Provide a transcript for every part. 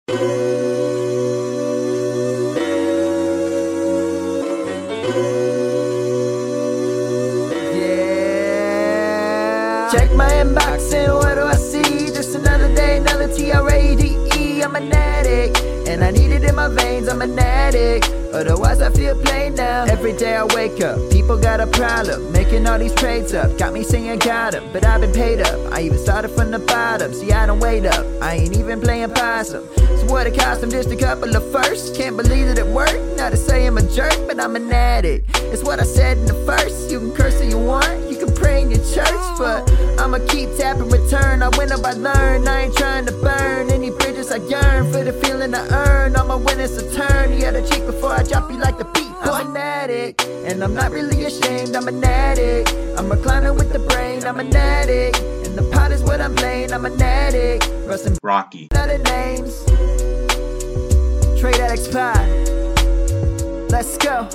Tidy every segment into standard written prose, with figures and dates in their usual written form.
Check my inbox and what do I see? Just another day, another TRADE. I'm an addict, and I need it in my veins. I'm an addict, otherwise I feel plain now. Every day I wake up, people got a problem, making all these trades up. Got me singing got 'em, but I've been paid up. I even started from the bottom, see I don't wait up. I ain't even playing possum. So what it cost them, just a couple of firsts. Can't believe that it worked, not to say I'm a jerk, but I'm an addict. It's what I said in the first. You can curse if you want, you can pray in your church, but I'ma keep tapping return. I win up, I learn, I ain't trying to burn any bridges. I yearn for the feeling I earn. All my winnings a turn, you gotta cheat before I drop you like the beat. I'm an addict, and I'm not really ashamed. I'm an addict, I'm reclining with the brain. I'm an addict, and the pot is what I'm playing. I'm an addict, Russ and Rocky. Other names, Trade Addicts Pod. Let's go.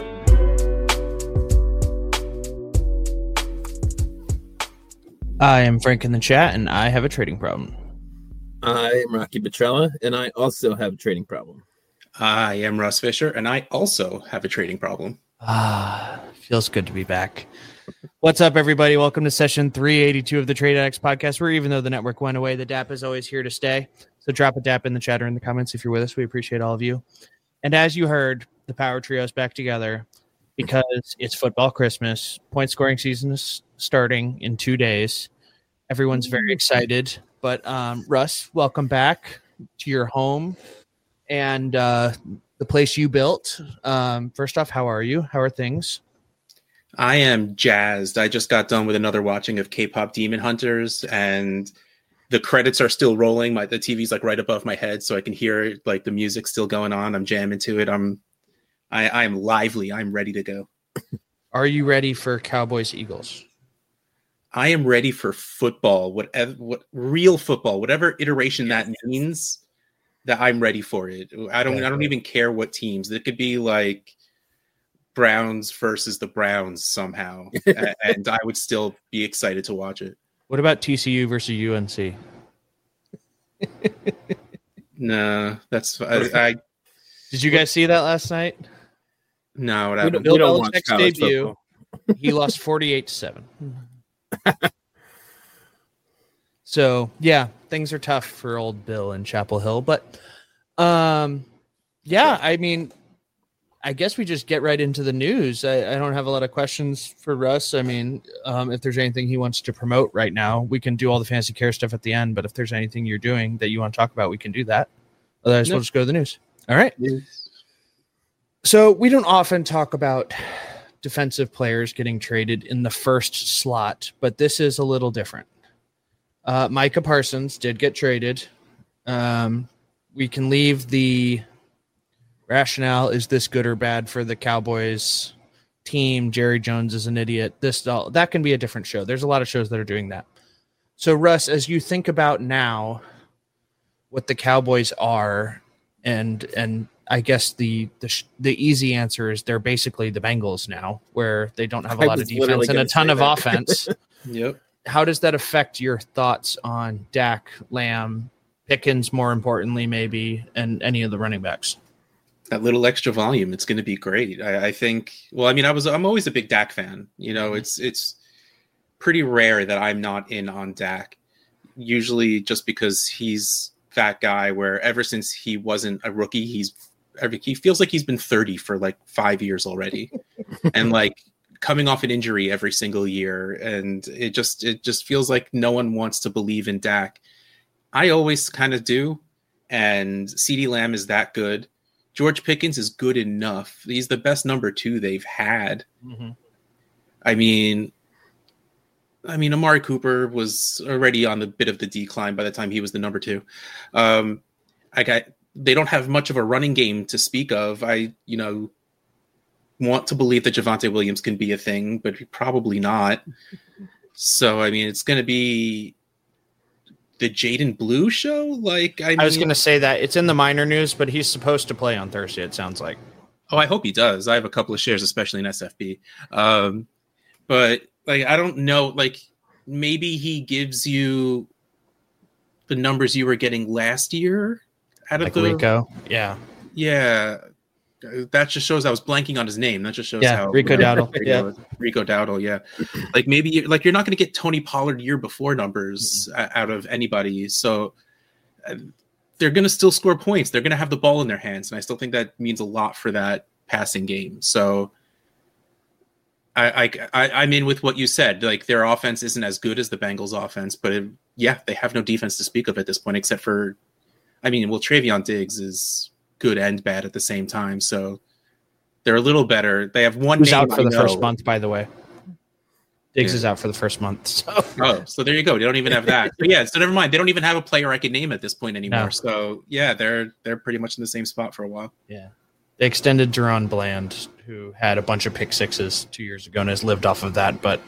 I am Frank in the chat, and I have a trading problem. I am Rocky Petrella, and I also have a trading problem. I am Russ Fisher, and I also have a trading problem. Feels good to be back. What's up, everybody? Welcome to session 382 of the Trade Addicts podcast, where even though the network went away, the DAP is always here to stay. So drop a DAP in the chat or in the comments if you're with us. We appreciate all of you. And as you heard, the Power Trio is back together because it's football Christmas. Point scoring season is starting in 2 days. Everyone's very excited. But Russ, welcome back to your home and the place you built. First off, how are you? How are things? I am jazzed. I just got done with another watching of K-pop Demon Hunters, and the credits are still rolling. The TV's like right above my head, so I can hear like the music still going on. I'm jamming to it. I am lively. I'm ready to go. Are you ready for Cowboys Eagles? I am ready for football, what real football, whatever iteration that means. That I'm ready for it. I don't even care what teams. It could be like Browns versus the Browns somehow, and I would still be excited to watch it. What about TCU versus UNC? No, that's I. Did you guys see that last night? No, Bill Belichick's debut. He lost 48-7. So yeah, things are tough for old Bill in Chapel Hill, but yeah, I mean, I guess we just get right into the news. I don't have a lot of questions for Russ. I mean, if there's anything he wants to promote right now, we can do all the fancy care stuff at the end, but if there's anything you're doing that you want to talk about, we can do that. Otherwise, we'll just go to the news. All right. Yes. So we don't often talk about defensive players getting traded in the first slot, but this is a little different. Micah Parsons did get traded. We can leave the rationale, is this good or bad for the Cowboys team? Jerry Jones is an idiot. That can be a different show. There's a lot of shows that are doing that. So Russ, as you think about now what the Cowboys are, and I guess the easy answer is they're basically the Bengals now, where they don't have a lot of defense and a ton of offense. Yep. How does that affect your thoughts on Dak, Lamb, Pickens, more importantly, maybe, and any of the running backs? That little extra volume, it's going to be great. I think. Well, I mean, I'm always a big Dak fan. You know, it's pretty rare that I'm not in on Dak. Usually, just because he's that guy where ever since he wasn't a rookie, he feels like he's been 30 for like 5 years already, and like coming off an injury every single year, and it just feels like no one wants to believe in Dak. I always kind of do, and CeeDee Lamb is that good. George Pickens is good enough. He's the best number 2 they've had. Mm-hmm. I mean, Amari Cooper was already on the bit of the decline by the time he was the number 2. They don't have much of a running game to speak of. I want to believe that Javonte Williams can be a thing, but probably not. So, I mean, it's going to be the Jaden Blue show. I was going to say that it's in the minor news, but he's supposed to play on Thursday, it sounds like. Oh, I hope he does. I have a couple of shares, especially in SFB. But I don't know, maybe he gives you the numbers you were getting last year like Rico. Yeah. That just shows I was blanking on his name. That just shows how Rico Dowdle. Rico Dowdle. Yeah, like maybe you're not going to get Tony Pollard year before numbers out of anybody. So they're going to still score points. They're going to have the ball in their hands, and I still think that means a lot for that passing game. So I'm in with what you said. Like their offense isn't as good as the Bengals offense, but they have no defense to speak of at this point, except for, Travion Diggs is good and bad at the same time. So they're a little better. They have one Who's name out for the first month, by the way. Diggs is out for the first month. So there you go. They don't even have that. But so never mind. They don't even have a player I can name at this point anymore. No. So they're pretty much in the same spot for a while. Yeah. They extended Deron Bland, who had a bunch of pick sixes 2 years ago and has lived off of that. But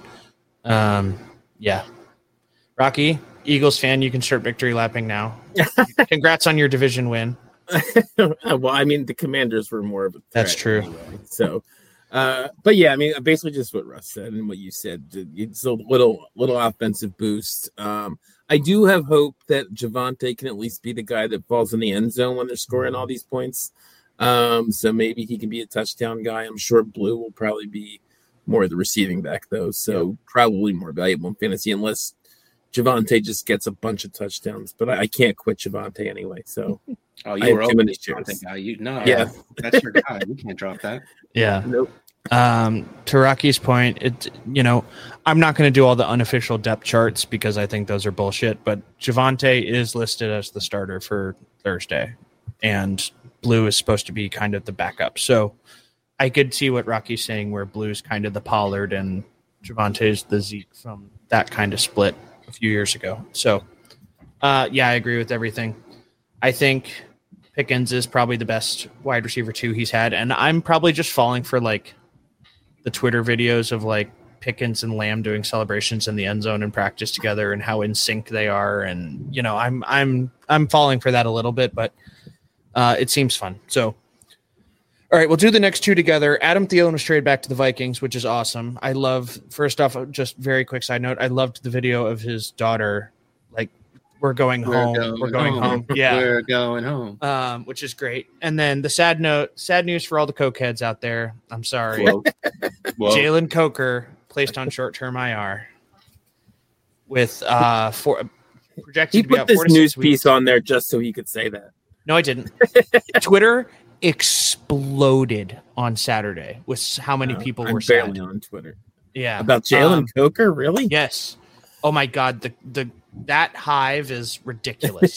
Rocky, Eagles fan, you can start victory lapping now. Congrats on your division win. Well, the Commanders were more of a threat. That's true. Anyway, so, but yeah, basically just what Russ said and what you said. It's a little offensive boost. I do have hope that Javonte can at least be the guy that falls in the end zone when they're scoring all these points. So maybe he can be a touchdown guy. I'm sure Blue will probably be more of the receiving back though. So probably more valuable in fantasy unless Javonte just gets a bunch of touchdowns. But I can't quit Javonte anyway. So. Oh, you were open to Javonte guy. That's your guy. We can't drop that. Yeah. Nope. To Rocky's point, I'm not going to do all the unofficial depth charts because I think those are bullshit. But Javonte is listed as the starter for Thursday, and Blue is supposed to be kind of the backup. So I could see what Rocky's saying, where Blue's kind of the Pollard and Javonte's the Zeke from that kind of split a few years ago. So, I agree with everything. I think Pickens is probably the best wide receiver 2 he's had. And I'm probably just falling for like the Twitter videos of like Pickens and Lamb doing celebrations in the end zone and practice together and how in sync they are. And, I'm falling for that a little bit, but it seems fun. So, all right, we'll do the next 2 together. Adam Thielen was traded back to the Vikings, which is awesome. First off, just very quick side note. I loved the video of his daughter, like, we're going home. Yeah. We're going home. Which is great. And then the sad news for all the Coke heads out there. I'm sorry. Whoa. Jalen Coker placed on short-term IR with projected to be out 4 to 6 weeks. He put this news piece on there just so he could say that. No, I didn't. Twitter exploded on Saturday with how many people were barely sad. On Twitter. Yeah. About Jalen Coker, really? Yes. Oh my God. That hive is ridiculous.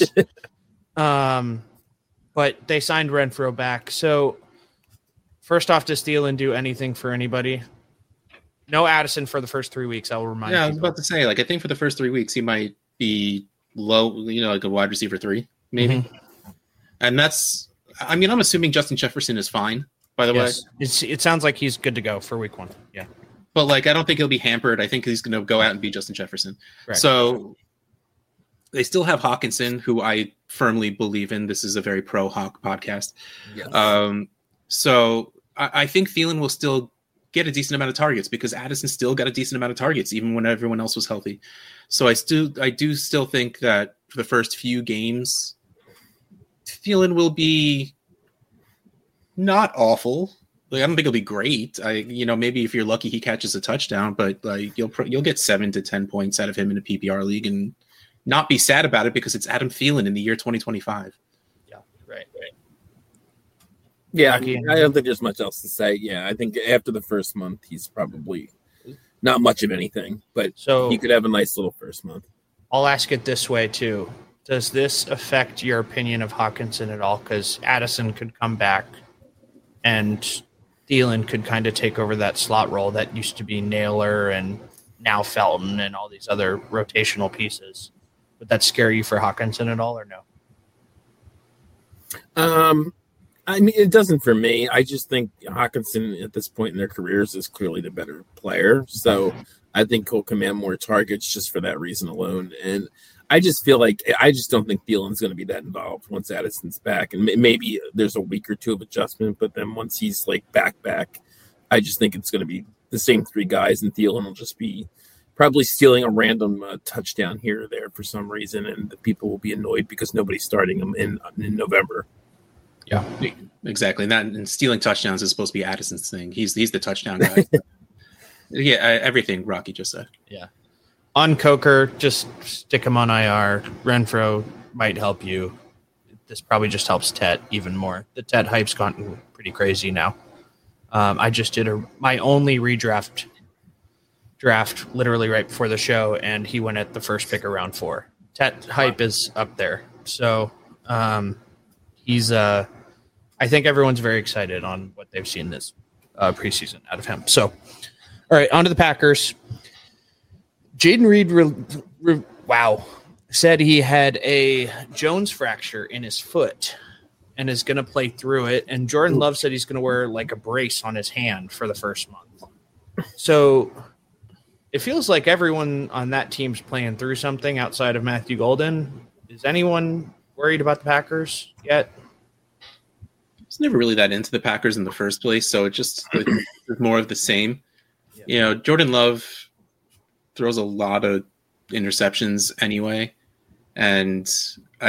But they signed Renfrow back. So first off, does Thielen do anything for anybody? No Addison for the first 3 weeks. I will remind you. Yeah, I was about to say, I think for the first 3 weeks, he might be low, like a wide receiver 3, maybe. Mm-hmm. And that's, I'm assuming Justin Jefferson is fine, by the way. It sounds like he's good to go for week 1. Yeah. But I don't think he'll be hampered. I think he's going to go out and be Justin Jefferson. Right. So they still have Hawkinson, who I firmly believe in. This is a very pro Hawk podcast. Yes. So I think Thielen will still get a decent amount of targets because Addison still got a decent amount of targets, even when everyone else was healthy. So I do still think that for the first few games, Thielen will be not awful. I don't think it'll be great. Maybe if you're lucky, he catches a touchdown, but you'll get 7 to 10 points out of him in a PPR league and not be sad about it because it's Adam Thielen in the year 2025. Yeah, right. Yeah, I don't think there's much else to say. Yeah, I think after the first month, he's probably not much of anything, but he could have a nice little first month. I'll ask it this way too. Does this affect your opinion of Hawkinson at all? Because Addison could come back and Thielen could kind of take over that slot role that used to be Naylor and now Felton and all these other rotational pieces. Would that scare you for Hawkinson at all or no? It doesn't for me. I just think Hawkinson at this point in their careers is clearly the better player. So I think he'll command more targets just for that reason alone. And I just feel like I just don't think Thielen's going to be that involved once Addison's back. And maybe there's a week or two of adjustment, but then once he's back, I just think it's going to be the same 3 guys and Thielen will just be probably stealing a random touchdown here or there for some reason, and the people will be annoyed because nobody's starting him in November. Yeah, exactly. And stealing touchdowns is supposed to be Addison's thing. He's the touchdown guy. Yeah, everything Rocky just said. Yeah. On Coker, just stick him on IR. Renfro might help you. This probably just helps Tet even more. The Tet hype's gotten pretty crazy now. I just did my only redraft draft literally right before the show, and he went at the first pick of round 4. Tet hype is up there. So he's I think everyone's very excited on what they've seen this preseason out of him. So, all right, on to the Packers. Jaden Reed, said he had a Jones fracture in his foot and is going to play through it. And Jordan Love said he's going to wear like a brace on his hand for the first month. So it feels like everyone on that team's playing through something outside of Matthew Golden. Is anyone worried about the Packers yet? I was never really that into the Packers in the first place, so it just it's more of the same. Yeah. You know, Jordan Love throws a lot of interceptions anyway, and I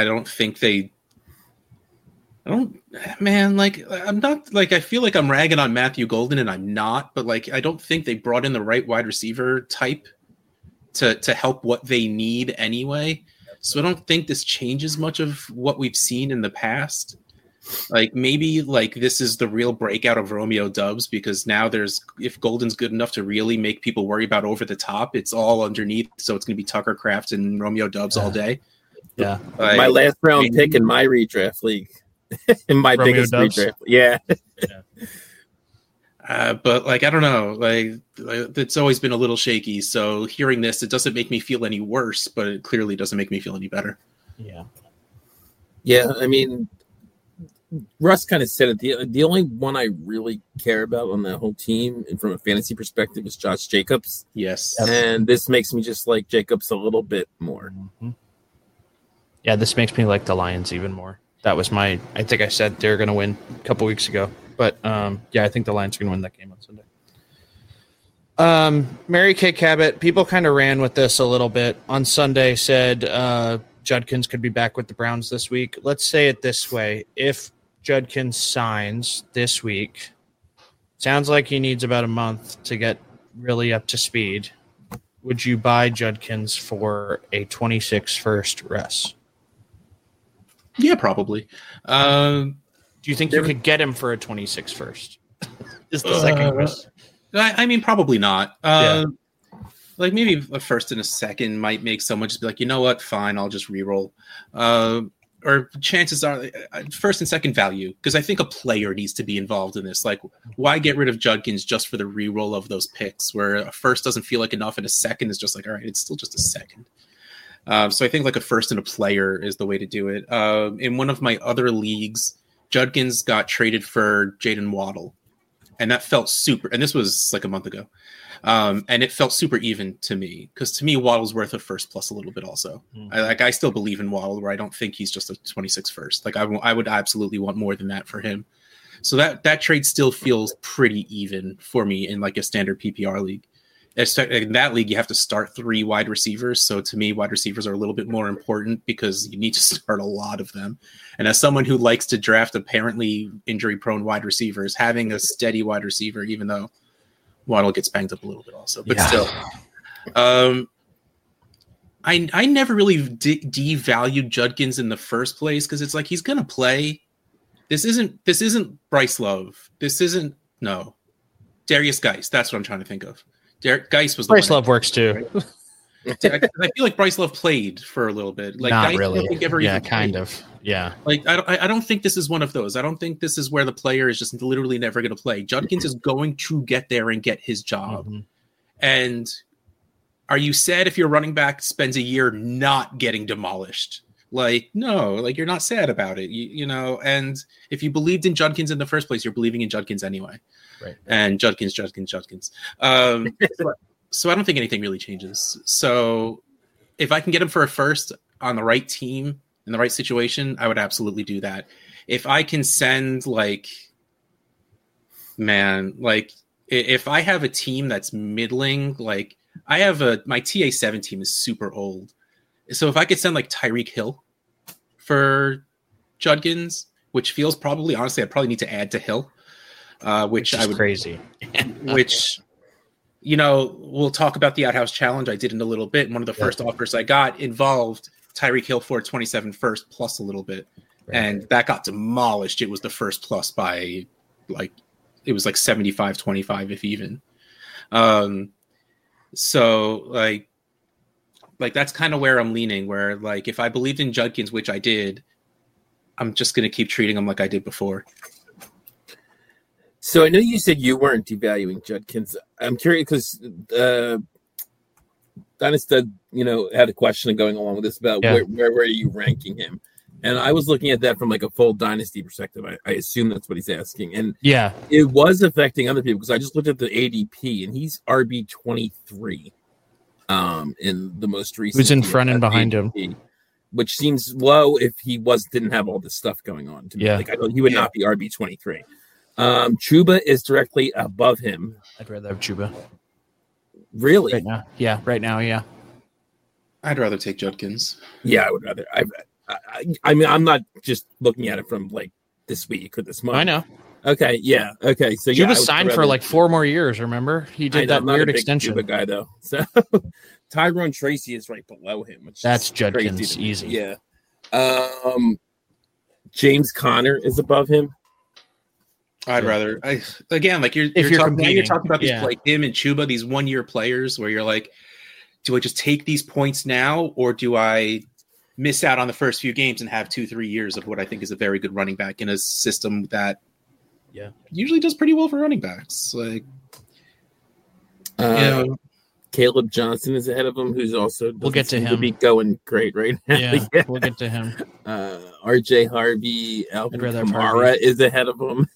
feel like I'm ragging on Matthew Golden, and I'm not, but like I don't think they brought in the right wide receiver type to help what they need anyway. So I don't think this changes much of what we've seen in the past. Like maybe like this is the real breakout of Romeo Doubs, because now if Golden's good enough to really make people worry about over the top, it's all underneath. So it's going to be Tucker Kraft and Romeo Doubs all day. Yeah. Like, my last round pick in my redraft league. In my Romeo biggest Doubs? redraft. Yeah. But like, I don't know, like it's always been a little shaky. So hearing this, it doesn't make me feel any worse, but it clearly doesn't make me feel any better. Yeah. Yeah. I mean, Russ kind of said it. The only one I really care about on that whole team, and from a fantasy perspective, is Josh Jacobs. Yes. And this makes me just like Jacobs a little bit more. Mm-hmm. Yeah, this makes me like the Lions even more. That was I think I said they're going to win a couple weeks ago. But, yeah, I think the Lions are going to win that game on Sunday. Mary Kay Cabot, people kind of ran with this a little bit. On Sunday said Judkins could be back with the Browns this week. Let's say it this way. If Judkins signs this week, sounds like he needs about a month to get really up to speed. Would you buy Judkins for a 26 first, Russ? Yeah, probably. Do you think you could get him for a 26 first? Is the second question. I mean, probably not. Yeah. Like maybe a first and a second might make someone just be like, you know what, fine, I'll just reroll. Or chances are first and second value, because I think a player needs to be involved in this. Like, why get rid of Judkins just for the reroll of those picks, where a first doesn't feel like enough and a second is just like, all right, it's still just a second. So I think like a first and a player is the way to do it. In one of my other leagues, Judkins got traded for Jaden Waddle, and that felt super. And this was like a month ago. And it felt super even to me, because to me, Waddle's worth a first plus a little bit also. I still believe in Waddle, where I don't think he's just a 26 first. Like I would absolutely want more than that for him. So that trade still feels pretty even for me in like a standard PPR league. In that league, you have to start 3 wide receivers. So to me, wide receivers are a little bit more important because you need to start a lot of them. And as someone who likes to draft apparently injury-prone wide receivers, having a steady wide receiver, even though Waddle gets banged up a little bit also, but still, I never really devalued Judkins in the first place, because it's like he's gonna play. This isn't Bryce Love. Darius Geis. That's what I'm trying to think of. Geis was Bryce Love works too. I feel like Bryce Love played for a little bit. Like, not Geis, really. I don't think ever Yeah, even kind played. of. Yeah. Like I don't think this is one of those. I don't think this is where the player is just literally never going to play. Judkins is going to get there and get his job. Mm-hmm. And are you sad if your running back spends a year not getting demolished? Like, no, like you're not sad about it, you know. And if you believed in Judkins in the first place, you're believing in Judkins anyway. Right. And Judkins. So I don't think anything really changes. So if I can get him for a first on the right team in the right situation, I would absolutely do that. If I can send if I have a team that's middling, like I have my TA7 team is super old. So if I could send like Tyreek Hill for Judkins, which feels probably, honestly, I'd probably need to add to Hill, which I would crazy. Which, we'll talk about the Outhouse Challenge. I did in a little bit. One of the first offers I got involved Tyreek Hill for 27 first plus a little bit. Right. And that got demolished. It was the first plus by it was like 75-25, if even. So like that's kind of where I'm leaning, where like if I believed in Judkins, which I did, I'm just going to keep treating him like I did before. So I know you said you weren't devaluing Judkins. I'm curious because Dynasty, had a question going along with this about where were you ranking him? And I was looking at that from like a full Dynasty perspective. I assume that's what he's asking. And it was affecting other people because I just looked at the ADP and he's RB23 in the most recent. Who's in front and behind ADP, him? Which seems low if he didn't have all this stuff going on. To me. Like I thought he would not be RB23. Chuba is directly above him. I'd rather have Chuba. Really? Right now. Yeah, right now, yeah. I'd rather take Judkins. Yeah, I would rather. I mean, I'm not just looking at it from like this week or this month. I know. Okay, yeah. Okay, so Chuba signed for like 4 more years, remember? He did that weird extension. Chuba guy, though. So Tyrone Tracy is right below him. Which that's Judkins, easy. Yeah. James Conner is above him. I'd rather. Again, like you're talking about these like him and Chuba, these 1-year players, where you're like, do I just take these points now, or do I miss out on the first few games and have 2-3 years of what I think is a very good running back in a system that usually does pretty well for running backs? Like, Caleb Johnson is ahead of him, who's also we'll get to him. To be going great right now. Yeah, we'll get to him. RJ Harvey, Alvin Kamara is ahead of him.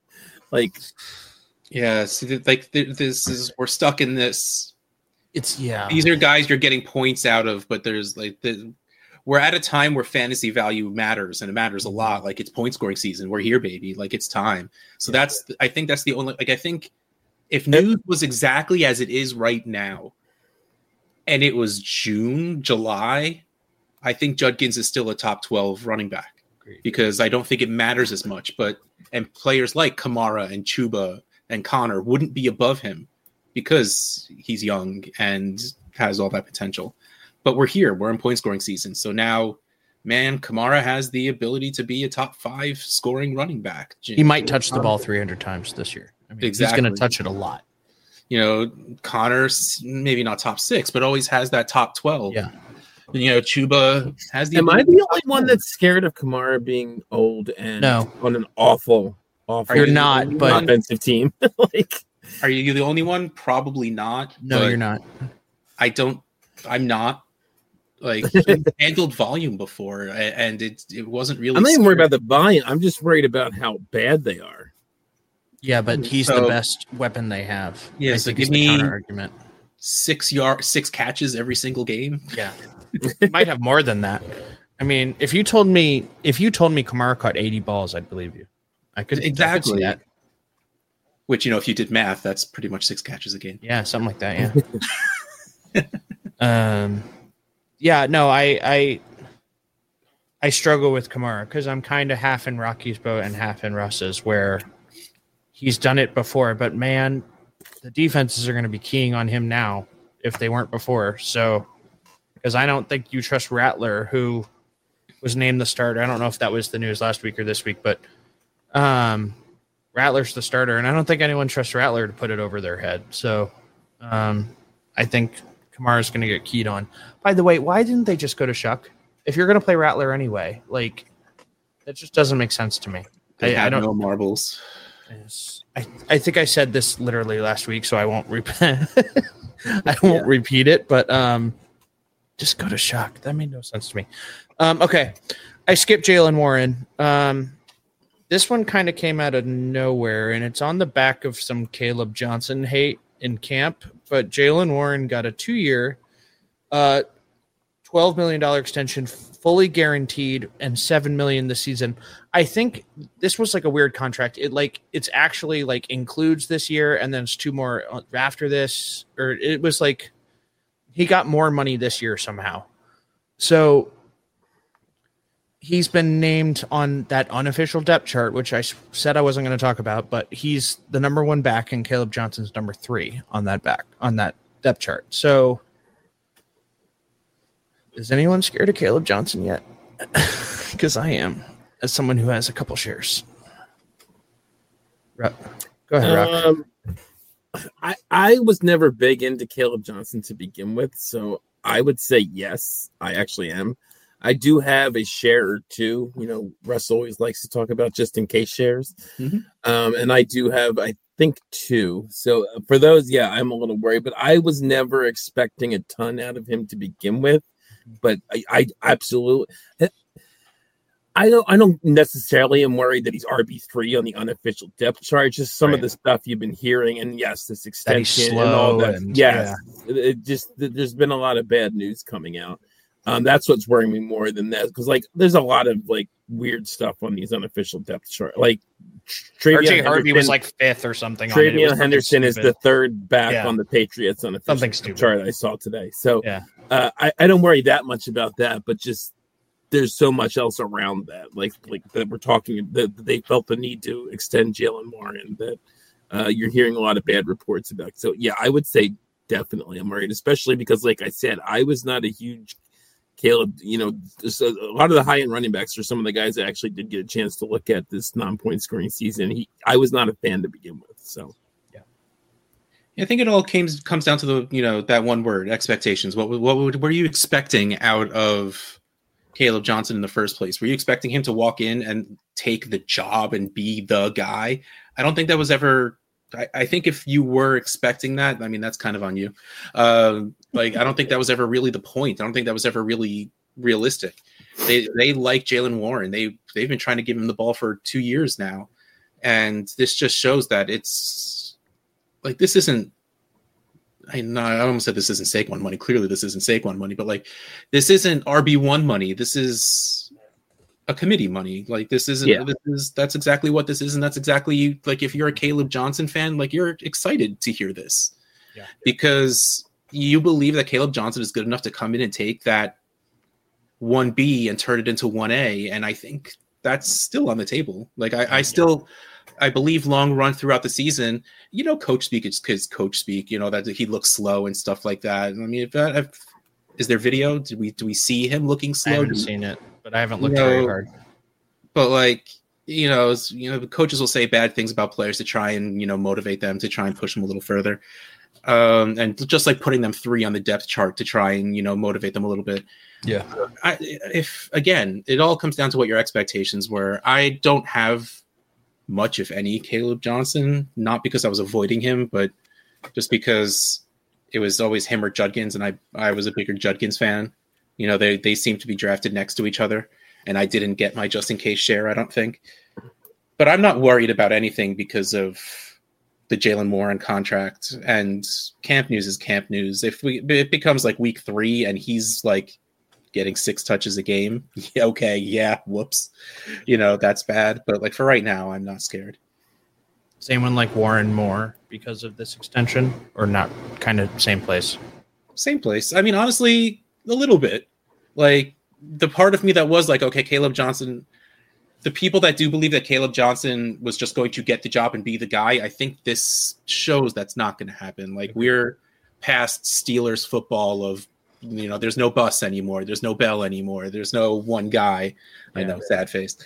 This is we're stuck in this. These are guys you're getting points out of, but there's we're at a time where fantasy value matters, and it matters a lot. Like it's point scoring season. We're here, baby. Like it's time. So I think that's the only. Like I think if news was exactly as it is right now, and it was June, July, I think Judkins is still a top 12 running back. Because I don't think it matters as much, and players like Kamara and Chuba and Connor wouldn't be above him because he's young and has all that potential. But we're in point scoring season. So now, man, Kamara has the ability to be a top 5 scoring running back. He might touch the ball 300 times this year. I mean, exactly. He's going to touch it a lot. Connor's maybe not top 6, but always has that top 12. Yeah. Chuba has the. Am I the only one that's scared of Kamara being old and on an awful? You're not, but offensive team. Are you the only one? Probably not. No, you're not. I'm not. Like handled volume before, and it wasn't really. I'm not even worried about the volume. I'm just worried about how bad they are. Yeah, but he's the best weapon they have. Yeah, so give me argument. 6 catches every single game. Yeah. Might have more than that. I mean, if you told me Kamara caught 80 balls, I'd believe you. I could see that. Which, if you did math, that's pretty much 6 catches a game. Yeah, something like that. Yeah. I struggle with Kamara because I'm kind of half in Rocky's boat and half in Russ's, where he's done it before. But man, the defenses are going to be keying on him now if they weren't before. So. Because I don't think you trust Rattler, who was named the starter. I don't know if that was the news last week or this week, but Rattler's the starter, and I don't think anyone trusts Rattler to put it over their head. So I think Kamara's going to get keyed on. By the way, why didn't they just go to Shuck? If you're going to play Rattler anyway, that just doesn't make sense to me. I don't know marbles. I think I said this literally last week, so I won't repeat it, but just go to Shock. That made no sense to me. Okay. I skipped Jaylen Warren. This one kind of came out of nowhere, and it's on the back of some Caleb Johnson hate in camp. But Jaylen Warren got a 2-year, $12 million extension, fully guaranteed, and $7 million this season. I think this was like a weird contract. It's actually includes this year, and then it's 2 more after this, or it was like he got more money this year somehow. So he's been named on that unofficial depth chart, which I said I wasn't going to talk about, but he's the number 1 back and Caleb Johnson's number 3 on that depth chart. So is anyone scared of Caleb Johnson yet? Because I am, as someone who has a couple shares. Go ahead, Rock. I was never big into Caleb Johnson to begin with, so I would say yes, I actually am. I do have a share or two. Russ always likes to talk about just in case shares. Mm-hmm. And I do have, I think, 2. So for those, yeah, I'm a little worried, but I was never expecting a ton out of him to begin with. But I absolutely, I don't necessarily am worried that he's RB3 on the unofficial depth chart. Just some of the stuff you've been hearing, and yes, this extension and all that. It just, there's been a lot of bad news coming out. That's what's worrying me more than that, because there's a lot of weird stuff on these unofficial depth chart. RJ Harvey was 5th or something. Travion Henderson is the 3rd back on the Patriots unofficial chart I saw today. So I don't worry that much about that, but just there's so much else around that, like that we're talking that they felt the need to extend Jalen Warren that you're hearing a lot of bad reports about. So yeah, I would say definitely I'm worried, especially because, like I said, I was not a huge Caleb, a lot of the high-end running backs are some of the guys that actually did get a chance to look at this non-point scoring season. I was not a fan to begin with. So, yeah, I think it all comes down to the that one word, expectations. What were you expecting out of Caleb Johnson in the first place? Were you expecting him to walk in and take the job and be the guy? I don't think that was ever. I think if you were expecting that, I mean, that's kind of on you. I don't think that was ever really the point. I don't think that was ever really realistic. They like Jalen Warren. They've been trying to give him the ball for 2 years now. And this just shows that it's this isn't, I almost said this isn't Saquon money. Clearly this isn't Saquon money, but this isn't RB1 money. This is a committee money. This isn't, that's exactly what this is. And that's exactly if you're a Caleb Johnson fan, you're excited to hear this because you believe that Caleb Johnson is good enough to come in and take that 1B and turn it into 1A. And I think that's still on the table. I believe long run throughout the season, coach speak is coach speak, that he looks slow and stuff like that. I mean, is there video? Do we see him looking slow? I haven't seen it, but I haven't looked very hard. But coaches will say bad things about players to try and, motivate them, to try and push them a little further. And just putting them 3 on the depth chart to try and, motivate them a little bit. Yeah. If again, it all comes down to what your expectations were. I don't have much, if any, Caleb Johnson, not because I was avoiding him, but just because it was always him or Judkins. And I was a bigger Judkins fan. They seem to be drafted next to each other, and I didn't get my just in case share, I don't think. But I'm not worried about anything because of the Jalen Warren contract, and camp news is camp news. If it becomes week 3 and he's getting 6 touches a game, whoops, that's bad. But for right now, I'm not scared. Same one Warren Moore because of this extension, or not? Kind of same place. Same place. I mean, honestly, a little bit. The part of me that was okay, Caleb Johnson. The people that do believe that Caleb Johnson was just going to get the job and be the guy, I think this shows that's not going to happen. We're past Steelers football of, there's no bus anymore. There's no Bell anymore. There's no one guy. Yeah. I know, sad face.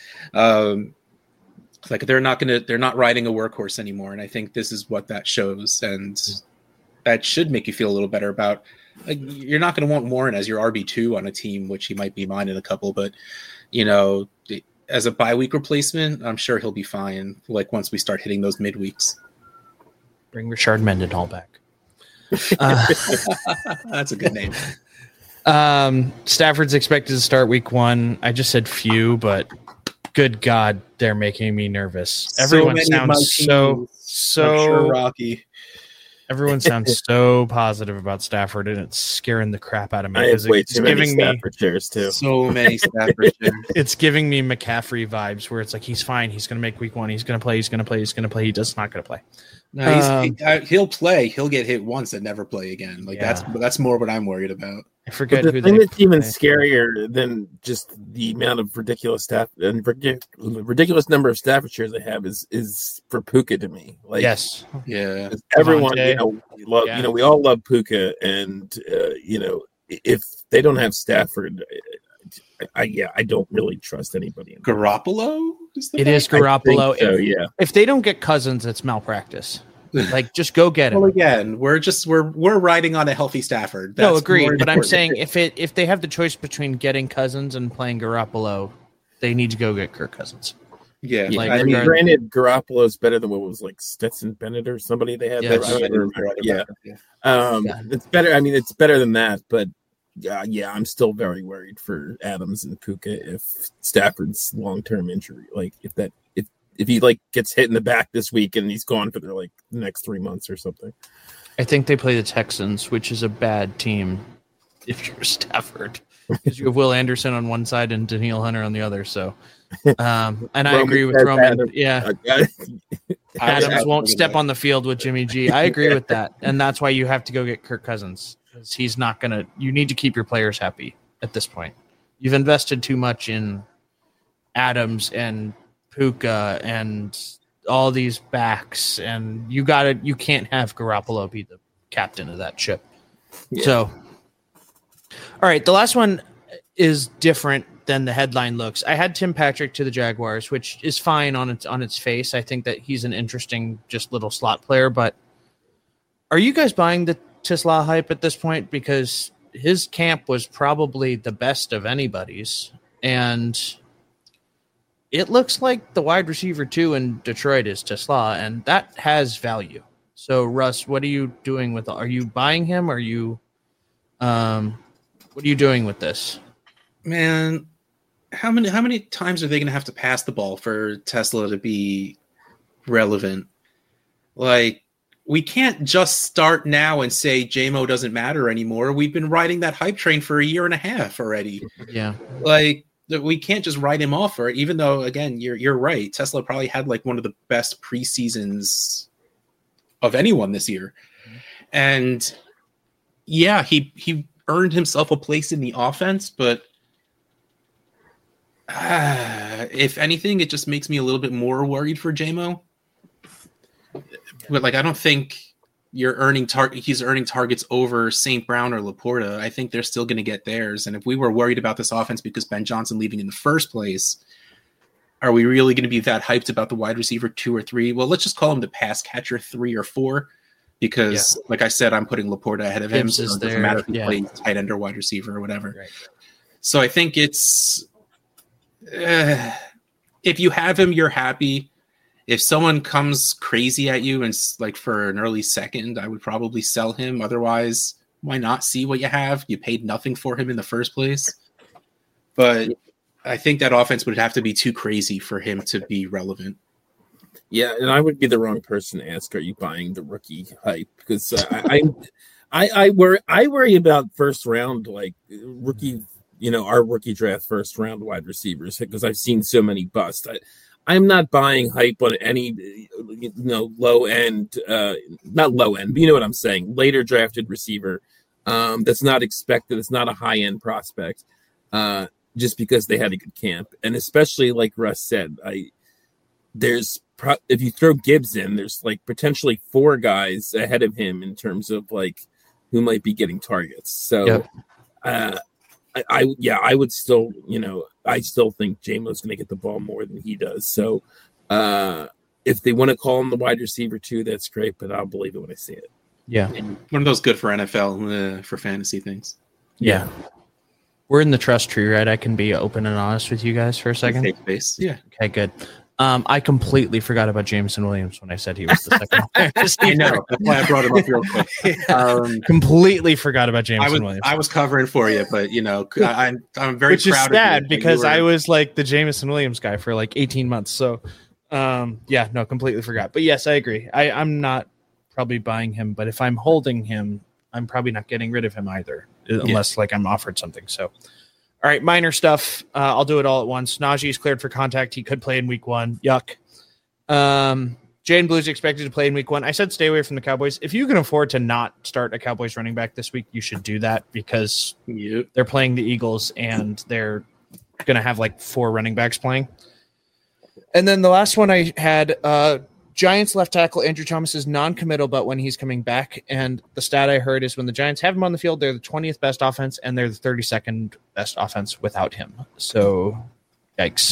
They're not riding a workhorse anymore. And I think this is what that shows. And that should make you feel a little better about, you're not going to want Warren as your RB2 on a team, which he might be mine in a couple, but as a bye week replacement, I'm sure he'll be fine. Once we start hitting those midweeks, bring Rashard Mendenhall back. That's a good name. Stafford's expected to start week 1. I just said few, but good God, they're making me nervous. Everyone sounds so sure Rocky. Everyone sounds so positive about Stafford, and it's scaring the crap out of me. I have way too many Stafford shares too. So many Stafford shares. It's giving me McCaffrey vibes, where it's like he's fine, he's going to make week 1, he's going to play, he's going to play, he's going to play. He does not going to play. No, he'll play. He'll get hit once and never play again. Like that's more what I'm worried about. I forget the who thing they that's even play. scarier than just the amount of ridiculous staff and ridiculous number of Stafford shares I have is for Puka to me. Like, Yes, Yeah. everyone, Devontae. we all love Puka, and if they don't have Stafford, I don't really trust anybody. Garoppolo? it is I Garoppolo. think so, yeah. If they don't get Cousins, it's malpractice. Like, just go get him. Well, again, we're riding on a healthy Stafford. No, That's agreed. more But I'm important. saying if they have the choice between getting Cousins and playing Garoppolo, they need to go get Kirk Cousins. Yeah, Like, I mean, regard- granted, Garoppolo's better than what was like Stetson Bennett or somebody they had. Yeah, there. I don't remember. Yeah. Yeah. It's better. I mean, it's better than that, but I'm still very worried for Adams and Puka if Stafford's long-term injury, like if he like gets hit in the back this week and he's gone for the next 3 months or something. I think they play the Texans, which is a bad team if you're Stafford, because you have Will Anderson on one side and Daniil Hunter on the other. So, and I agree with Roman. Adams. Yeah, I Adams won't was step gonna- on the field with Jimmy G. I agree with that, and that's why you have to go get Kirk Cousins, because he's not gonna. You need to keep your players happy at this point. You've invested too much in Adams and Puka and all these backs, and you can't have Garoppolo be the captain of that ship. Yeah. So, all right, the last one is different than the headline looks. I had Tim Patrick to the Jaguars, which is fine on its face. I think that he's an interesting, just little slot player. But are you guys buying the Tisla hype at this point? Because his camp was probably the best of anybody's, and it looks like the wide receiver 2 in Detroit is Tisla, and that has value. So, Russ, what are you doing with? Are you buying him? Are you, what are you doing with this? Man, how many times are they going to have to pass the ball for Tesla to be relevant? Like, we can't just start now and say JMO doesn't matter anymore. We've been riding that hype train for a year and a half already. Yeah, Like, we can't just write him off for it, even though, again, you're right. Tesla probably had like one of the best preseasons of anyone this year. And yeah, he earned himself a place in the offense, but if anything, it just makes me a little bit more worried for JMO. But like, I don't think he's earning targets over St. Brown or Laporta. I think they're still going to get theirs. And if we were worried about this offense because Ben Johnson leaving in the first place, are we really going to be that hyped about the wide receiver 2 or 3? Well, let's just call him the pass catcher 3 or 4, because like I said, I'm putting Laporta ahead of him. Gibbs So is it doesn't there, matter if he yeah. plays tight end or wide receiver or whatever. Right. So I think it's if you have him, you're happy. If someone comes crazy at you and like for an early second, I would probably sell him. Otherwise, why not see what you have? You paid nothing for him in the first place. But I think that offense would have to be too crazy for him to be relevant. Yeah, and I would be the wrong person to ask, are you buying the rookie hype? Because I worry about first round, like rookie, our rookie draft first round wide receivers, because I've seen so many bust. I'm not buying hype on any, low end, not low end, but you know what I'm saying, later drafted receiver that's not expected. It's not a high end prospect, just because they had a good camp. And especially like Russ said, if you throw Gibbs in, there's like potentially 4 guys ahead of him in terms of like who might be getting targets. So I would still, I still think JMO's going to get the ball more than he does. So if they want to call him the wide receiver 2, that's great, but I'll believe it when I see it. Yeah. One of those good for NFL, for fantasy things. Yeah. We're in the trust tree, right? I can be open and honest with you guys for a second. Safe space. Yeah. Okay, good. I completely forgot about Jameson Williams when I said he was the second wide receiver. I know. That's why I brought him up real quick. Completely forgot about Jameson Williams. I was covering for you, but I'm very Which is proud sad of you. because I was like the Jameson Williams guy for like 18 months. So completely forgot. But yes, I agree. I'm not probably buying him. But if I'm holding him, I'm probably not getting rid of him either, unless like I'm offered something. So, all right, minor stuff. I'll do it all at once. Najee's cleared for contact. He could play in week 1. Yuck. Jaden Blue's expected to play in week 1. I said stay away from the Cowboys. If you can afford to not start a Cowboys running back this week, you should do that because they're playing the Eagles and they're going to have like 4 running backs playing. And then the last one I had, Giants left tackle Andrew Thomas is non-committal, but when he's coming back, and the stat I heard is when the Giants have him on the field, they're the 20th best offense and they're the 32nd best offense without him. So, yikes.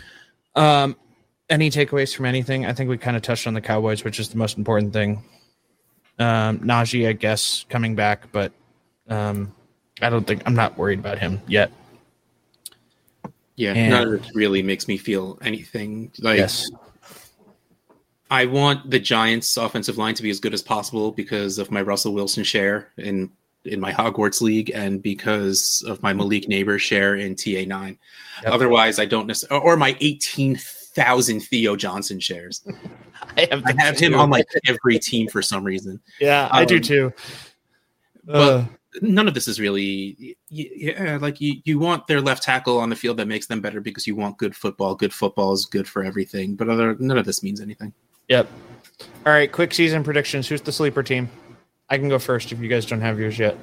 Any takeaways from anything? I think we kind of touched on the Cowboys, which is the most important thing. Najee, I guess, coming back, but I'm not worried about him yet. Yeah, none of it really makes me feel anything. Like, yes. I want the Giants' offensive line to be as good as possible because of my Russell Wilson share in my Hogwarts League and because of my Malik Neighbors share in TA9. Yep. Otherwise, I don't necessarily, or my 18,000 Theo Johnson shares. I have him on like every team for some reason. Yeah, I do too. But none of this is really, like you want their left tackle on the field that makes them better because you want good football. Good football is good for everything, but none of this means anything. Yep. All right, quick season predictions. Who's the sleeper team? I can go first if you guys don't have yours yet.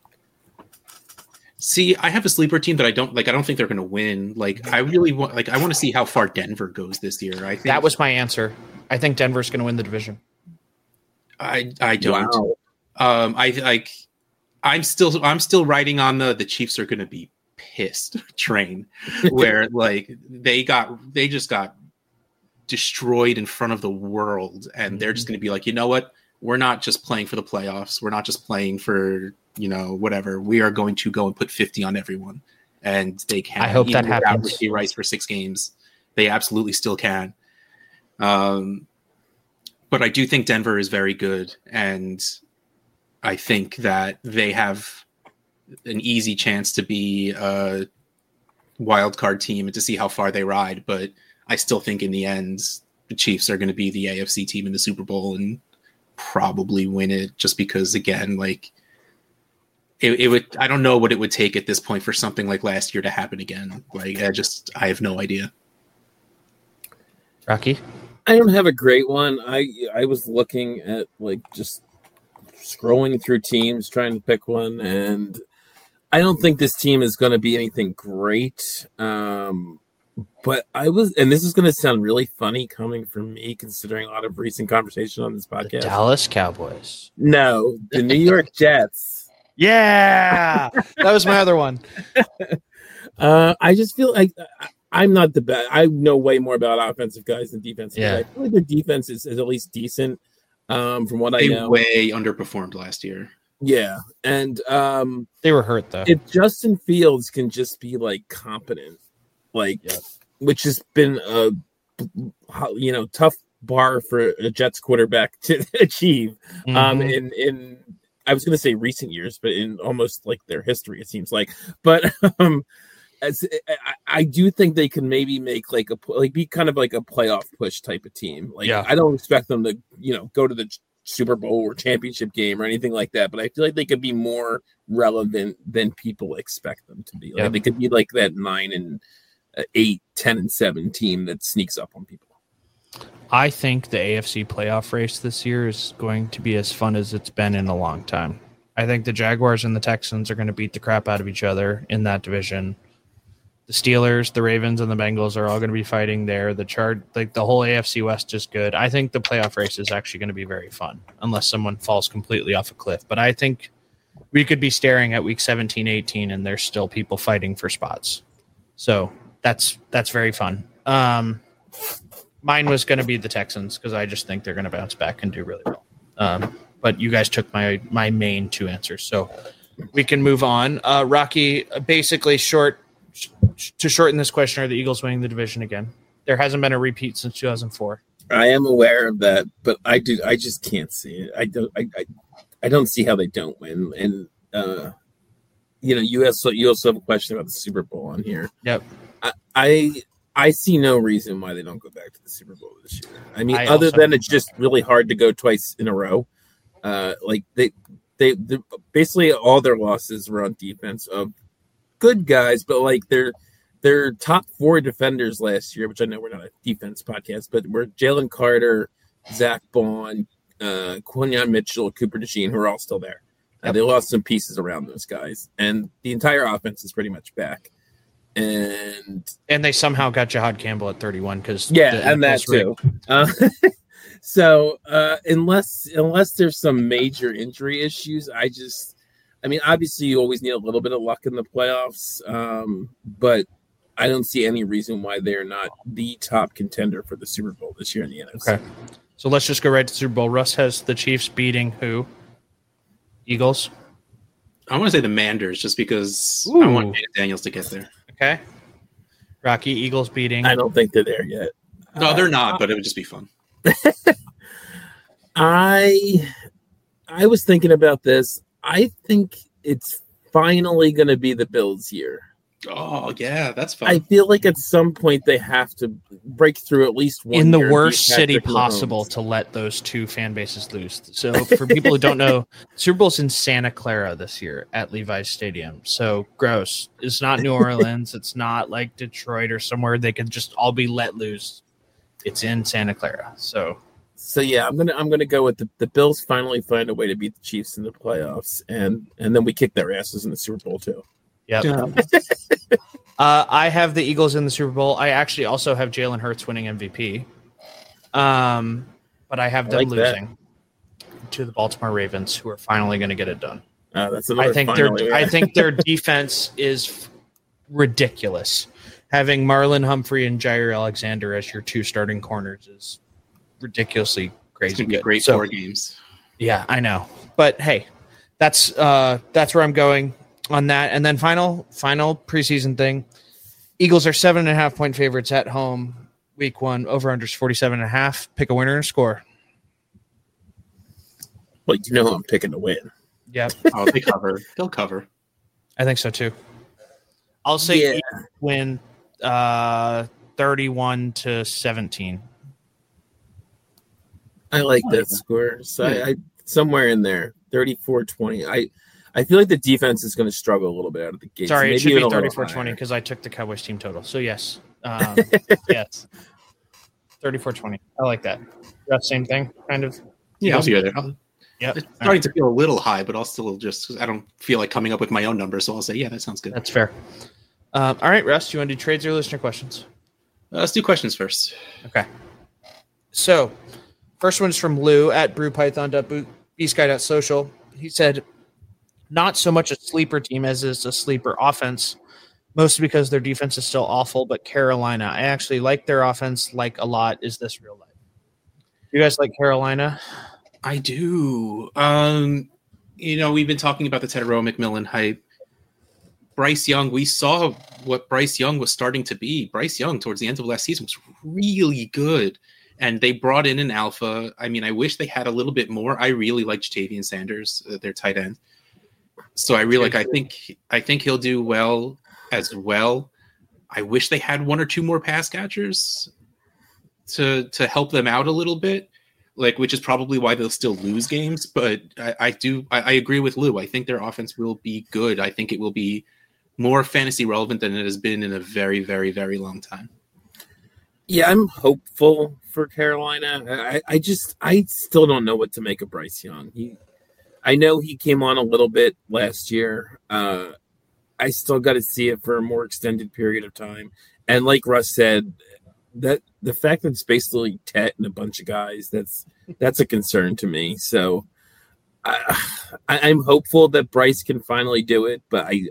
See, I have a sleeper team that I don't think they're going to win. Like, I really want, I want to see how far Denver goes this year. I think that was my answer. I think Denver's going to win the division. I don't. Wow. I'm still riding on the Chiefs are going to be pissed train where like they just got destroyed in front of the world and they're just going to be like, you know what? We're not just playing for the playoffs. We're not just playing for, whatever. We are going to go and put 50 on everyone. And they can. I hope that happens. Ricky Rice for 6 games. They absolutely still can. But I do think Denver is very good. And I think that they have an easy chance to be a wild card team and to see how far they ride. But I still think in the end, the Chiefs are going to be the AFC team in the Super Bowl and probably win it just because, again, like it would, I don't know what it would take at this point for something like last year to happen again. Like, I have no idea. Rocky? I don't have a great one. I was looking at like just scrolling through teams, trying to pick one, and I don't think this team is going to be anything great. But and this is going to sound really funny coming from me, considering a lot of recent conversation on this podcast. The Dallas Cowboys. No, the New York Jets. Yeah, that was my other one. I just feel like I'm not the best. I know way more about offensive guys than defensive guys. I feel like their defense is at least decent. From what I know, way underperformed last year. Yeah, and they were hurt though. If Justin Fields can just be like competent, which has been a tough bar for a Jets quarterback to achieve. In I was going to say recent years, but in almost like their history, it seems like. But I do think they can maybe make be kind of like a playoff push type of team. I don't expect them to go to the Super Bowl or championship game or anything like that, but I feel like they could be more relevant than people expect them to be. They could be like that 9-8, 10-7 team that sneaks up on people. I think the AFC playoff race this year is going to be as fun as it's been in a long time. I think the Jaguars and the Texans are going to beat the crap out of each other in that division. The Steelers, the Ravens, and the Bengals are all going to be fighting there. The whole AFC West is good. I think the playoff race is actually going to be very fun, unless someone falls completely off a cliff. But I think we could be staring at week 17, 18, and there's still people fighting for spots. So that's very fun. Mine was going to be the Texans because I just think they're going to bounce back and do really well. But you guys took my main 2 answers, so we can move on. Rocky, basically to shorten this question, are the Eagles winning the division again? There hasn't been a repeat since 2004. I am aware of that, but I just can't see it. I don't see how they don't win. And you also have a question about the Super Bowl on here. Yep. I see no reason why they don't go back to the Super Bowl this year. I mean, other than it's just really hard to go twice in a row. Like they basically all their losses were on defense of good guys, but like their top 4 defenders last year, which I know we're not a defense podcast, but were Jalen Carter, Zach Bond, Quinyon Mitchell, Cooper DeJean, who are all still there. They lost some pieces around those guys, and the entire offense is pretty much back. And they somehow got Jahad Campbell at 31 because and that too. So unless there's some major injury issues, I mean, obviously you always need a little bit of luck in the playoffs, but I don't see any reason why they're not the top contender for the Super Bowl this year in the NFC. Okay, so let's just go right to Super Bowl. Russ has the Chiefs beating who? Eagles? I want to say the Manders just because Ooh. I want Jayden Daniels to get there. Okay. Rocky, Eagles beating. I don't think they're there yet. No, they're not, but it would just be fun. I was thinking about this. I think it's finally going to be the Bills' year. Oh, yeah, that's fun. I feel like at some point they have to break through at least one in the year worst and beat city Patrick possible Mahomes. to let those two fan bases loose. So for people who don't know, Super Bowl's in Santa Clara this year at Levi's Stadium. So gross. It's not New Orleans. It's not like Detroit or somewhere they could just all be let loose. It's in Santa Clara. So yeah, I'm gonna go with the Bills finally find a way to beat the Chiefs in the playoffs, and then we kick their asses in the Super Bowl too. yep. I have the Eagles in the Super Bowl. I actually also have Jalen Hurts winning MVP. But I have them like that. losing to the Baltimore Ravens, who are finally going to get it done. That's another. I think their defense is ridiculous. Having Marlon Humphrey and Jair Alexander as your 2 starting corners is ridiculously crazy. It's gonna be good. great 4 games. Yeah, I know. But hey, that's where I'm going on that. And then final preseason thing. Eagles are 7.5 point favorites at home. Week 1, over unders 47.5. Pick a winner and score. Well, you know who I'm picking to win. Yep. Oh, they cover. They'll cover. I think so too. I'll say Yeah. Eagles win 31-17. I like that score. So I somewhere in there, 34-20. I feel like the defense is going to struggle a little bit out of the gate. Sorry, so it should maybe be a little 34-20 higher. because I took the Cowboys team total. So yes. Yes. 34-20. I like that. That same thing, kind of. Yeah, I'll see you there. Yep. It's starting to feel a little high, but I'll still just I don't feel like coming up with my own number, so I'll say, yeah, that sounds good. That's fair. All right, Russ, do you want to do trades or listener questions? Let's do questions first. Okay. So, first one's from Lou at brewpython.bsky.social. He said, not so much a sleeper team as is a sleeper offense, mostly because their defense is still awful, but Carolina, I actually like their offense like a lot. Is this real life? You guys like Carolina? I do. We've been talking about the Tedero McMillan hype. Bryce Young, we saw what Bryce Young was starting to be. Bryce Young, towards the end of last season, was really good. And they brought in an alpha. I mean, I wish they had a little bit more. I really like Jatavian Sanders, their tight end. So I really like. I think he'll do well as well. I wish they had 1 or 2 more pass catchers to help them out a little bit, which is probably why they'll still lose games. But I agree with Lou. I think their offense will be good. I think it will be more fantasy relevant than it has been in a very, very, very long time. Yeah, I'm hopeful for Carolina. I still don't know what to make of Bryce Young. I know he came on a little bit last year. I still got to see it for a more extended period of time. And like Russ said, that the fact that it's basically Tet and a bunch of guys, that's a concern to me. So I'm hopeful that Bryce can finally do it, but I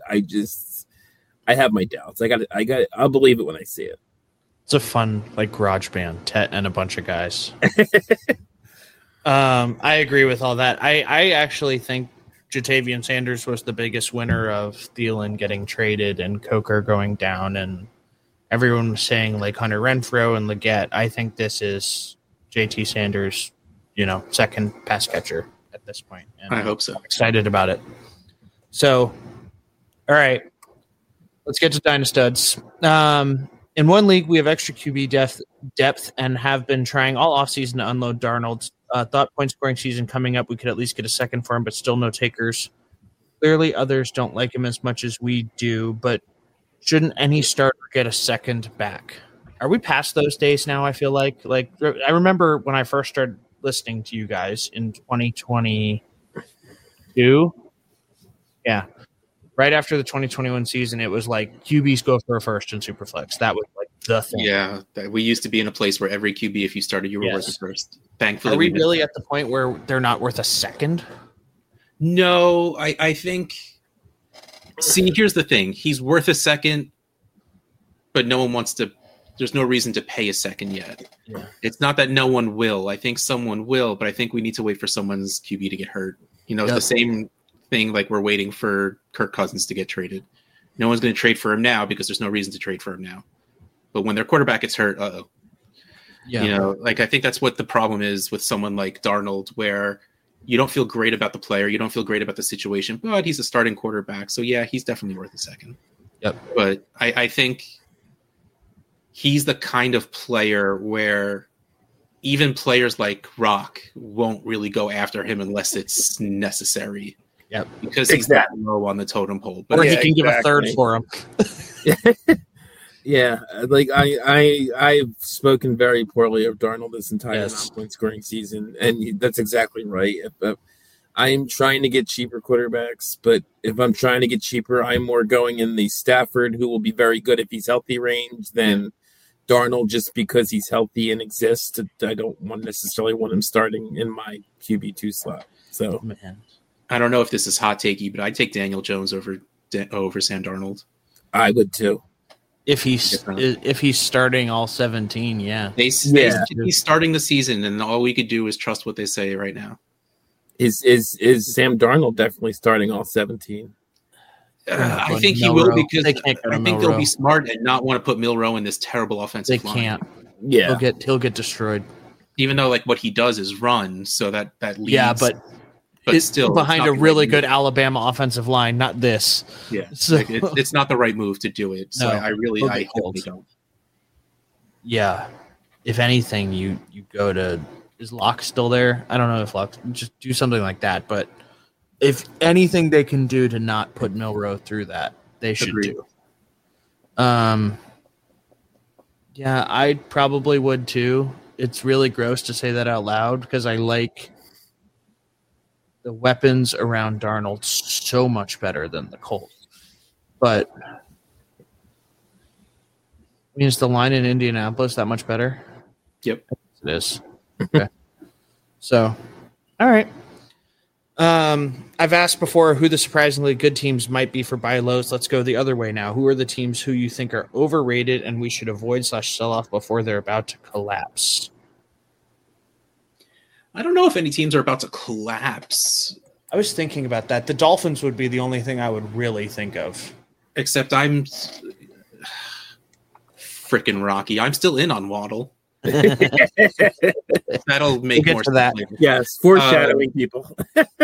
have my doubts. I'll believe it when I see it. It's a fun garage band, Tet and a bunch of guys. I agree with all that. I actually think Jatavian Sanders was the biggest winner of Thielen getting traded and Coker going down, and everyone was saying Hunter Renfrow and Leggett. I think this is JT Sanders, second pass catcher at this point. And I hope so. I'm excited about it. So, all right, let's get to Dynastuds. In one league, we have extra QB depth and have been trying all offseason to unload Darnold Thought point scoring season coming up. We could at least get a second for him, but still no takers. Clearly, others don't like him as much as we do, but shouldn't any starter get a second back? Are we past those days now? I feel like I remember when I first started listening to you guys in 2022. Yeah. Right after the 2021 season, it was like QBs go for a first in Superflex. That was like the thing. Yeah, we used to be in a place where every QB, if you started, you were worth a first. Thankfully, are we really at the point where they're not worth a second? No, I think. See, here's the thing: he's worth a second, but no one wants to. There's no reason to pay a second yet. Yeah. It's not that no one will. I think someone will, but I think we need to wait for someone's QB to get hurt. The same thing like we're waiting for Kirk Cousins to get traded. No one's going to trade for him now because there's no reason to trade for him now. But when their quarterback gets hurt, Yeah. I think that's what the problem is with someone like Darnold, where you don't feel great about the player, you don't feel great about the situation, but he's a starting quarterback. So yeah, he's definitely worth a second. Yep. But I think he's the kind of player where even players like Rock won't really go after him unless it's necessary. Yep. Because he's that low on the totem pole. But he can give a third for him. Yeah, like I've spoken very poorly of Darnold this entire non-point scoring season, and that's exactly right. If I'm trying to get cheaper quarterbacks, but if I'm trying to get cheaper, I'm more going in the Stafford, who will be very good if he's healthy range, than Darnold just because he's healthy and exists. I don't necessarily want him starting in my QB2 slot. So, man, I don't know if this is hot takey, but I'd take Daniel Jones over Sam Darnold. I would too. If he's starting all 17, yeah. He's starting the season, and all we could do is trust what they say right now. Is Sam Darnold definitely starting all 17? I think he will, because I think they'll be smart and not want to put Milroe in this terrible offensive line. They can't. Yeah, he'll get destroyed. Even though what he does is run, so that leads. Yeah, but it's still behind a really good Alabama offensive line, not this. Yeah, so it's not the right move to do it. So I hope they don't. Yeah, if anything, you go to, is Locke still there? I don't know if Locke, just do something like that. But if anything they can do to not put Milroe through that, they should do. Yeah, I probably would too. It's really gross to say that out loud because I like the weapons around Darnold so much better than the Colts. But is the line in Indianapolis that much better? Yep. It is. Okay. So, all right. I've asked before who the surprisingly good teams might be for buy lows. Let's go the other way now. Who are the teams who you think are overrated and we should avoid / sell off before they're about to collapse? I don't know if any teams are about to collapse. I was thinking about that. The Dolphins would be the only thing I would really think of. Except I'm freaking Rocky. I'm still in on Waddle. That'll make more sense that. Later. Yes, foreshadowing people.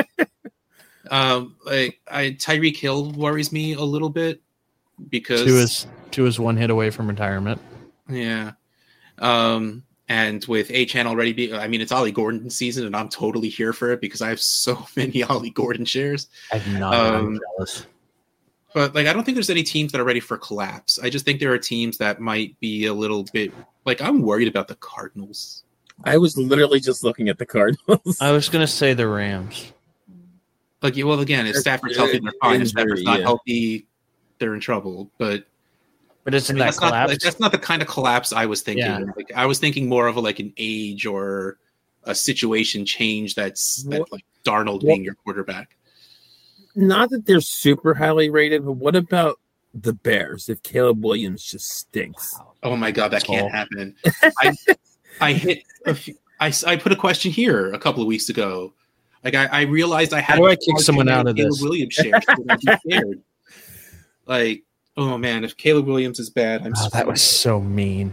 Tyreek Hill worries me a little bit because Tua is one hit away from retirement. Yeah. And with A-Chan already it's Ollie Gordon season, and I'm totally here for it because I have so many Ollie Gordon shares. I'm jealous. But I don't think there's any teams that are ready for collapse. I just think there are teams that might be a little bit I'm worried about the Cardinals. I was literally just looking at the Cardinals. I was going to say the Rams. Again, if Stafford's healthy, they're fine. If Stafford's not healthy, they're in trouble. But isn't that collapse? That's not the kind of collapse I was thinking. Yeah. I was thinking more of an age or a situation change that's Darnold being your quarterback. Not that they're super highly rated, but what about the Bears if Caleb Williams just stinks? Oh my God, that can't happen. I put a question here a couple of weeks ago. I realized I had to kick someone out of Caleb this. Williams shares. I'd be scared. Oh man, if Caleb Williams is bad, I'm that was so mean.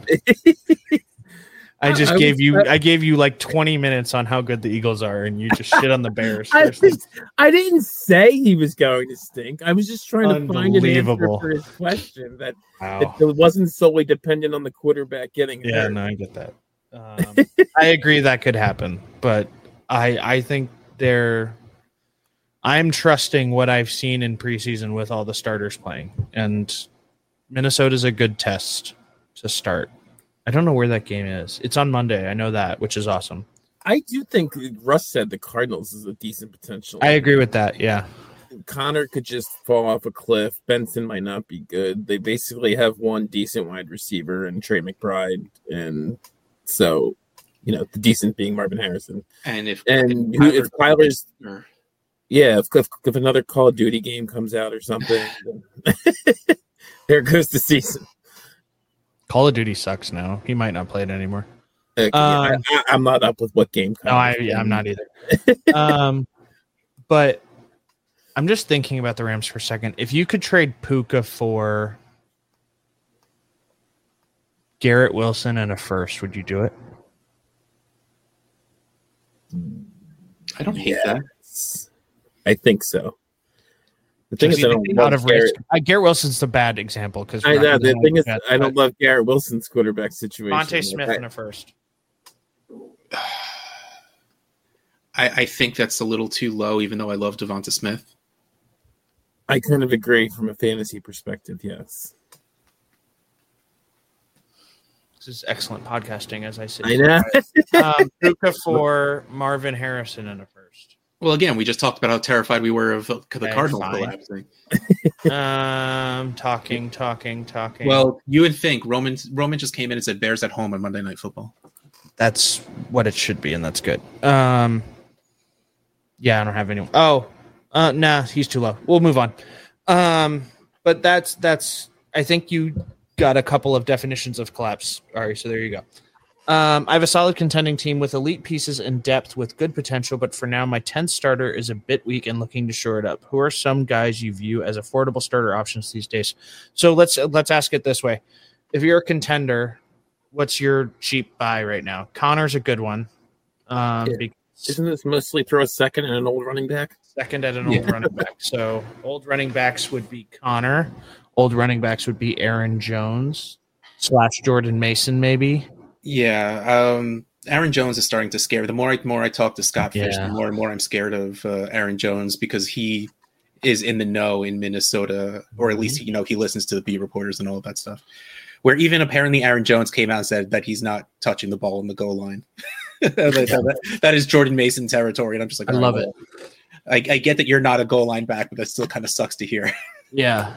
I gave you 20 minutes on how good the Eagles are, and you just shit on the Bears. I didn't say he was going to stink. I was just trying to find an answer for his question that it wasn't solely dependent on the quarterback getting hurt. Yeah, no, I get that. I agree that could happen, but I think I'm trusting what I've seen in preseason with all the starters playing, and Minnesota's a good test to start. I don't know where that game is. It's on Monday. I know that, which is awesome. I do think Russ said the Cardinals is a decent potential. I agree with that. Yeah. Connor could just fall off a cliff. Benson might not be good. They basically have one decent wide receiver and Trey McBride. And so, the decent being Marvin Harrison. And if Kyler's, if another Call of Duty game comes out or something, there goes the season. Call of Duty sucks now. He might not play it anymore. I'm not up with what game comes out. I'm not either. But I'm just thinking about the Rams for a second. If you could trade Puka for Garrett Wilson and a first, would you do it? I don't hate that. I think so. The thing is, Garrett Wilson's the bad example because the thing is, I don't love Garrett Wilson's quarterback situation. Devontae Smith in a first. I think that's a little too low, even though I love Devonta Smith. I kind of agree from a fantasy perspective, yes. This is excellent podcasting, as I say. I know. Puka for Marvin Harrison in a first. Well, again, we just talked about how terrified we were of the Cardinals collapsing. Talking. Well, you would think Roman just came in and said Bears at home on Monday Night Football. That's what it should be, and that's good. I don't have anyone. Nah, he's too low. We'll move on. But that's. I think you got a couple of definitions of collapse. All right, so there you go. I have a solid contending team with elite pieces and depth with good potential, but for now, my 10th starter is a bit weak and looking to shore it up. Who are some guys you view as affordable starter options these days? So let's ask it this way: if you're a contender, what's your cheap buy right now? Connor's a good one. Isn't this mostly throw a second and an old running back? Second and an old running back. So old running backs would be Connor. Old running backs would be Aaron Jones / Jordan Mason, maybe. Yeah, Aaron Jones is starting to scare. The more I talk to Scott Fish, the more and more I'm scared of Aaron Jones because he is in the know in Minnesota, or at least he listens to the beat reporters and all of that stuff. Where even apparently Aaron Jones came out and said that he's not touching the ball in the goal line. That is Jordan Mason territory, and I'm just like, I love it. I get that you're not a goal line back, but that still kind of sucks to hear. Yeah.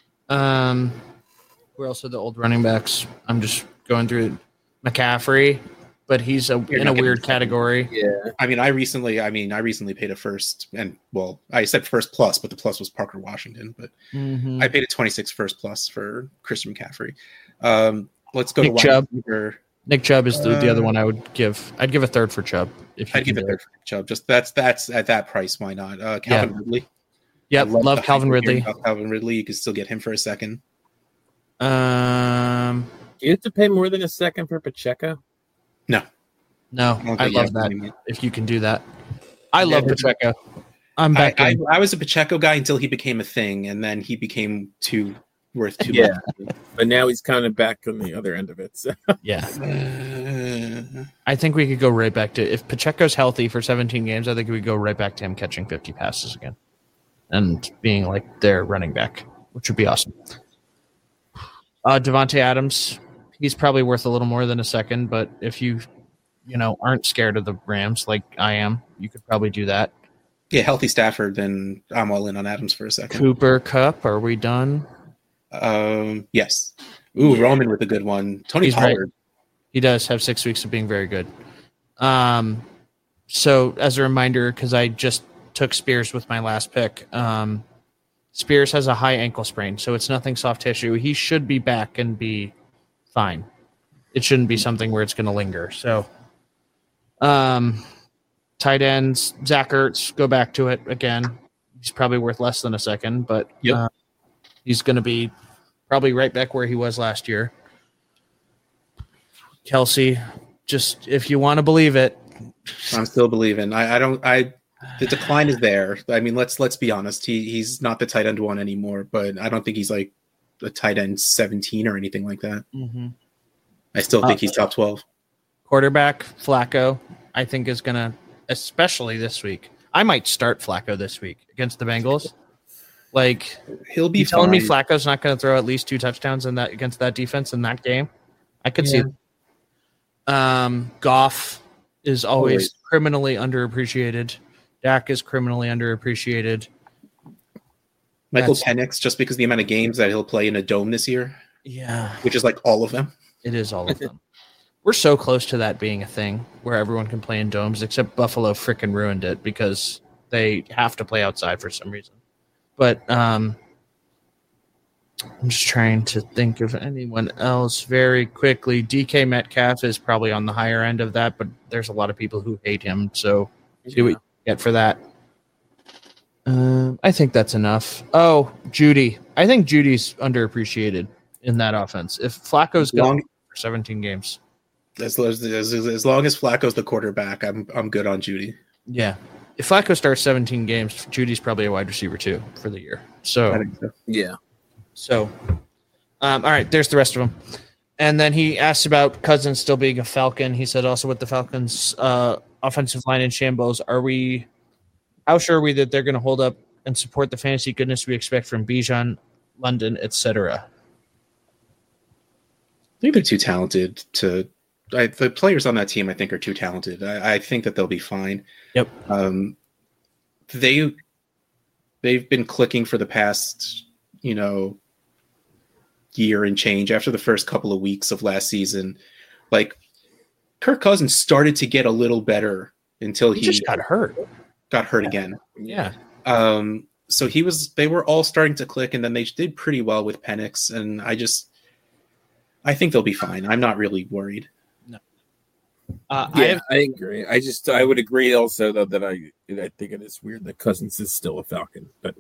Where else are the old running backs? I'm just going through McCaffrey, but he's in a weird category. Yeah. I recently paid a first, and well, I said first plus, but the plus was Parker Washington. But I paid a 26 first plus for Christian McCaffrey. Let's go Nick to Chubb. Receiver. Nick Chubb is the other one I would give. I'd give a third for Chubb. I'd give a third for Nick Chubb. Just that's at that price. Why not? Calvin Ridley. Yep, love Calvin Ridley. Calvin Ridley, you can still get him for a second. Do you have to pay more than a second for Pacheco? No, I love that. If you can do that, I love Pacheco. I'm back. I was a Pacheco guy until he became a thing, and then he became worth too much. But now he's kind of back on the other end of it. So. Yeah, I think we could go right back to if Pacheco's healthy for 17 games. I think we go right back to him catching 50 passes again and being like their running back, which would be awesome. Devontae Adams, he's probably worth a little more than a second, but if you aren't scared of the Rams like I am, you could probably do that. Yeah, healthy Stafford, then I'm all in on Adams for a second. Cooper Kupp, are we done? Yes. Ooh, yeah. Roman with a good one. Tony Pollard. Right. He does have 6 weeks of being very good. So as a reminder, because I just took Spears with my last pick, Spears has a high ankle sprain, so it's nothing soft tissue. He should be back and be fine. It shouldn't be something where it's going to linger. So, tight ends, Zach Ertz, go back to it again. He's probably worth less than a second, but he's going to be probably right back where he was last year. Kelsey, just if you want to believe it. I'm still believing. The decline is there. Let's be honest. He's not the tight end one anymore, but I don't think he's like a tight end 17 or anything like that. Mm-hmm. I still think he's top 12. Quarterback Flacco, I think, is going to especially this week. I might start Flacco this week against the Bengals. Like, He'll be telling me fine. Flacco's not going to throw at least 2 touchdowns in that against that defense in that game. I could see. Goff is always criminally underappreciated. Dak is criminally underappreciated. Michael Penix, just because of the amount of games that he'll play in a dome this year. Yeah. Which is like all of them. It is all of them. We're so close to that being a thing where everyone can play in domes, except Buffalo freaking ruined it because they have to play outside for some reason. But I'm just trying to think of anyone else very quickly. DK Metcalf is probably on the higher end of that, but there's a lot of people who hate him. So see what you get for that. I think that's enough. Oh, Judy. I think Judy's underappreciated in that offense. If Flacco's going for 17 games. As long as Flacco's the quarterback, I'm good on Judy. Yeah. If Flacco starts 17 games, Judy's probably a wide receiver too for the year. So, I think so. Yeah. So, all right, there's the rest of them. And then he asked about Cousins still being a Falcon. He said also with the Falcons' offensive line in shambles, how sure are we that they're going to hold up and support the fantasy goodness we expect from Bijan, London, etc.? I think they're too talented to. The players on that team, I think, are too talented. I think that they'll be fine. Yep. They've been clicking for the past, year and change. After the first couple of weeks of last season, like Kirk Cousins started to get a little better until he just got hurt. Got hurt again. Yeah. So they were all starting to click, and then they did pretty well with Penix, and I think they'll be fine. I'm not really worried. No. I agree. I would agree also though that I think it is weird that Cousins is still a Falcon, but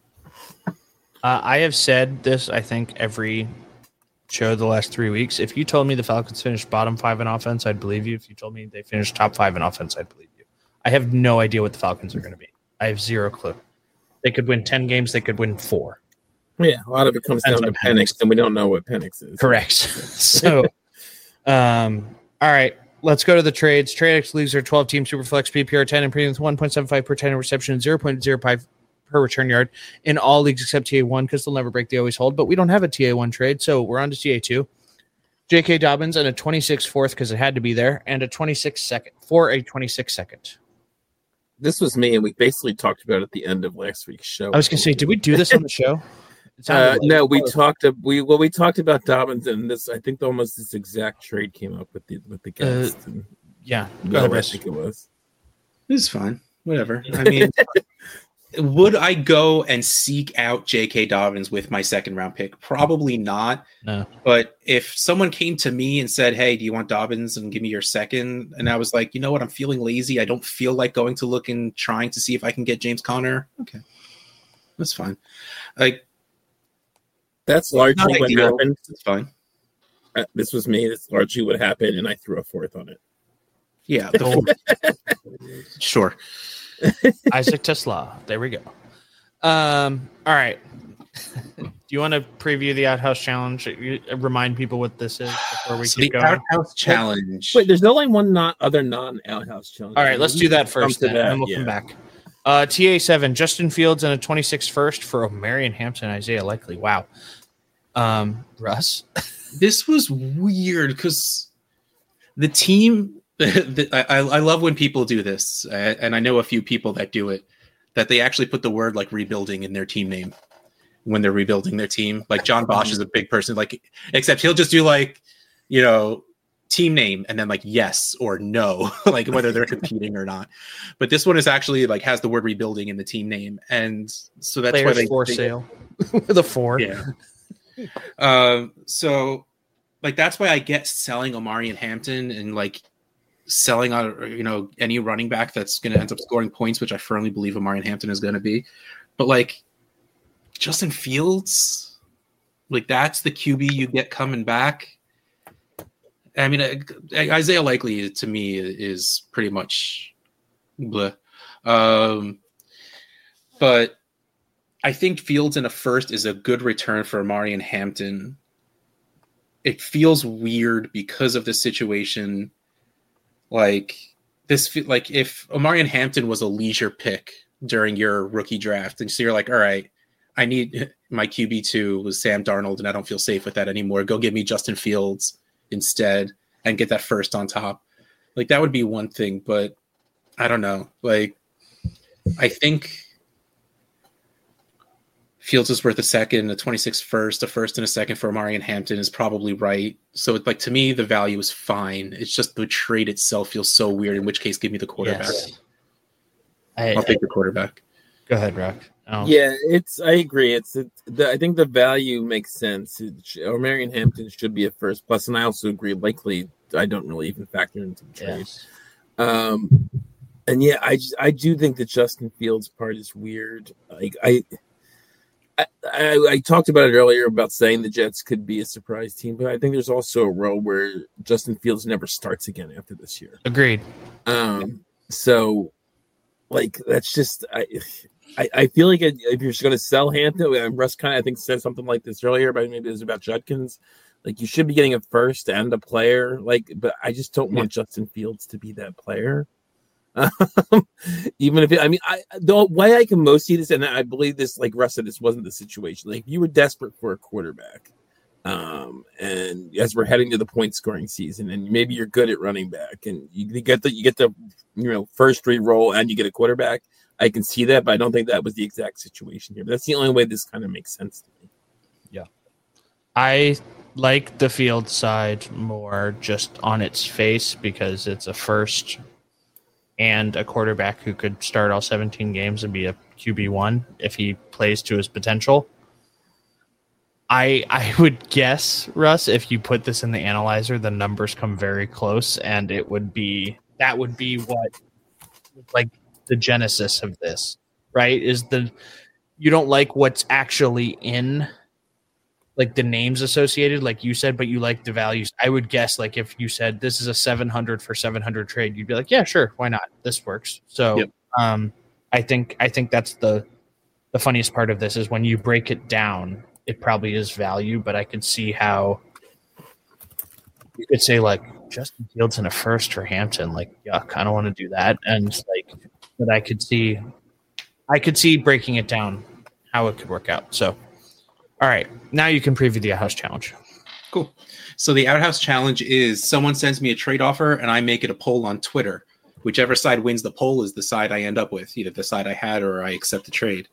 I have said this, I think, every show the last 3 weeks. If you told me the Falcons finished bottom 5 in offense, I'd believe you. If you told me they finished top 5 in offense, I'd believe you. I have no idea what the Falcons are going to be. I have zero clue. They could win 10 games. They could win 4. Yeah, a lot of it comes down to Penix, and we don't know what Penix is. Correct. So, all right. Let's go to the trades. TradeX leagues are 12-team Superflex PPR 10 and premium with 1.75 per 10 in reception and 0.05 per return yard in all leagues except TA1 because they'll never break the always hold. But we don't have a TA1 trade, so we're on to TA2. J.K. Dobbins and a 26 fourth because it had to be there, and a 26 second for a 26 second. This was me, and we basically talked about it at the end of last week's show. I was going to say, did we do this on the show? No, we talked about Dobbins, and this. I think almost this exact trade came up with the guest. Yeah, I think it was. This is fine. Whatever. I mean, would I go and seek out J.K. Dobbins with my second round pick? Probably not. No. But if someone came to me and said, "Hey, do you want Dobbins and give me your second?" and I was like, you know what, I'm feeling lazy. I don't feel like going to look and trying to see if I can get James Conner. Okay, that's fine. Like. That's largely what happened. It's fine. This was me. That's largely what happened, and I threw a fourth on it. Yeah. Sure. Isaac Tesla. There we go. All right. Do you want to preview the Outhouse Challenge? Remind people what this is before we keep going. Outhouse Challenge. Wait, there's only one other non-Outhouse Challenge. All right, let's do that first, and we'll come back. TA7, Justin Fields and a 26 first for Marion Hampton, Isaiah Likely. Wow. Russ? This was weird because the team, I love when people do this, and I know a few people that do it, that they actually put the word like rebuilding in their team name when they're rebuilding their team. Like John Bosch is a big person, like, except he'll just do like, team name and then like yes or no, like whether they're competing or not. But this one is actually like has the word rebuilding in the team name, and so that's Players why for sale with a 4. Yeah. So like that's why I get selling Omari and Hampton and like selling on any running back that's going to end up scoring points, which I firmly believe Omari and Hampton is going to be. But like Justin Fields, like that's the QB you get coming back. I mean, Isaiah Likely to me is pretty much bleh. But I think Fields in a first is a good return for Amari and Hampton. It feels weird because of the situation. Like like if Omarion Hampton was a leisure pick during your rookie draft, and so you're like, all right, I need my QB2 was Sam Darnold, and I don't feel safe with that anymore. Go give me Justin Fields instead and get that first on top. Like that would be one thing, but I don't know. Like I think Fields is worth a second, a 26th first, a first and a second for Omarion Hampton is probably right. So like to me, the value is fine. It's just the trade itself feels so weird. In which case, give me the quarterback. Yes. I'll take the quarterback. Go ahead, Rock. Oh. Yeah, I agree. I think the value makes sense. Omarion Hampton should be a first plus, and I also agree. Likely, I don't really even factor into the trade. Yes. And yeah, I do think the Justin Fields part is weird. Like I talked about it earlier about saying the Jets could be a surprise team, but I think there's also a world where Justin Fields never starts again after this year. Agreed. So like that's just I feel like if you're just going to sell Hampton, Russ kind of I think said something like this earlier, but maybe it was about Judkins. Like you should be getting a first and a player. Like, but I just don't want Justin Fields to be that player. Even if the way I can most see this, and I believe this, like Russ said, this wasn't the situation. Like you were desperate for a quarterback, and as we're heading to the point scoring season, and maybe you're good at running back, and you get the first re-roll, and you get a quarterback. I can see that, but I don't think that was the exact situation here. But that's the only way this kind of makes sense to me. Yeah, I like the field side more just on its face because it's a first and a quarterback who could start all 17 games and be a QB1 if he plays to his potential. I would guess, Russ, if you put this in the analyzer, the numbers come very close, and that would be what, like, the genesis of this, right? You don't like what's actually in, like, the names associated, like you said, but you like the values. I would guess, like, if you said this is a 700 for 700 trade, you'd be like, yeah, sure, why not? This works. So, yep. I think that's the funniest part of this is when you break it down, it probably is value, but I could see how you could say, like, Justin Fields in a first for Hampton, like, yuck, I don't want to do that. And like, but I could see breaking it down how it could work out. So, all right, now you can preview the Outhouse Challenge. Cool. So the Outhouse Challenge is someone sends me a trade offer and I make it a poll on Twitter. Whichever side wins the poll is the side I end up with, either the side I had or I accept the trade.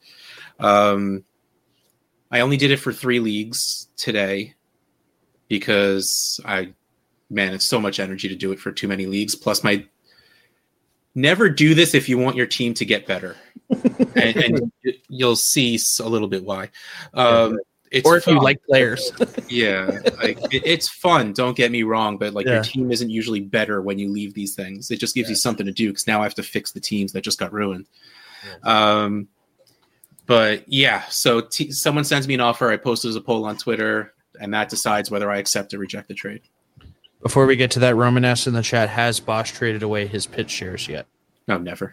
I only did it for 3 leagues today because it's so much energy to do it for too many leagues. Plus never do this if you want your team to get better. and you'll see a little bit why. It's or if fun. You like players. Yeah, like it's fun. Don't get me wrong, but your team isn't usually better when you leave these things. It just gives you something to do because now I have to fix the teams that just got ruined. Yeah. But yeah, so someone sends me an offer. I post it as a poll on Twitter, and that decides whether I accept or reject the trade. Before we get to that, Roman asks in the chat, has Bosch traded away his pitch shares yet? No, never.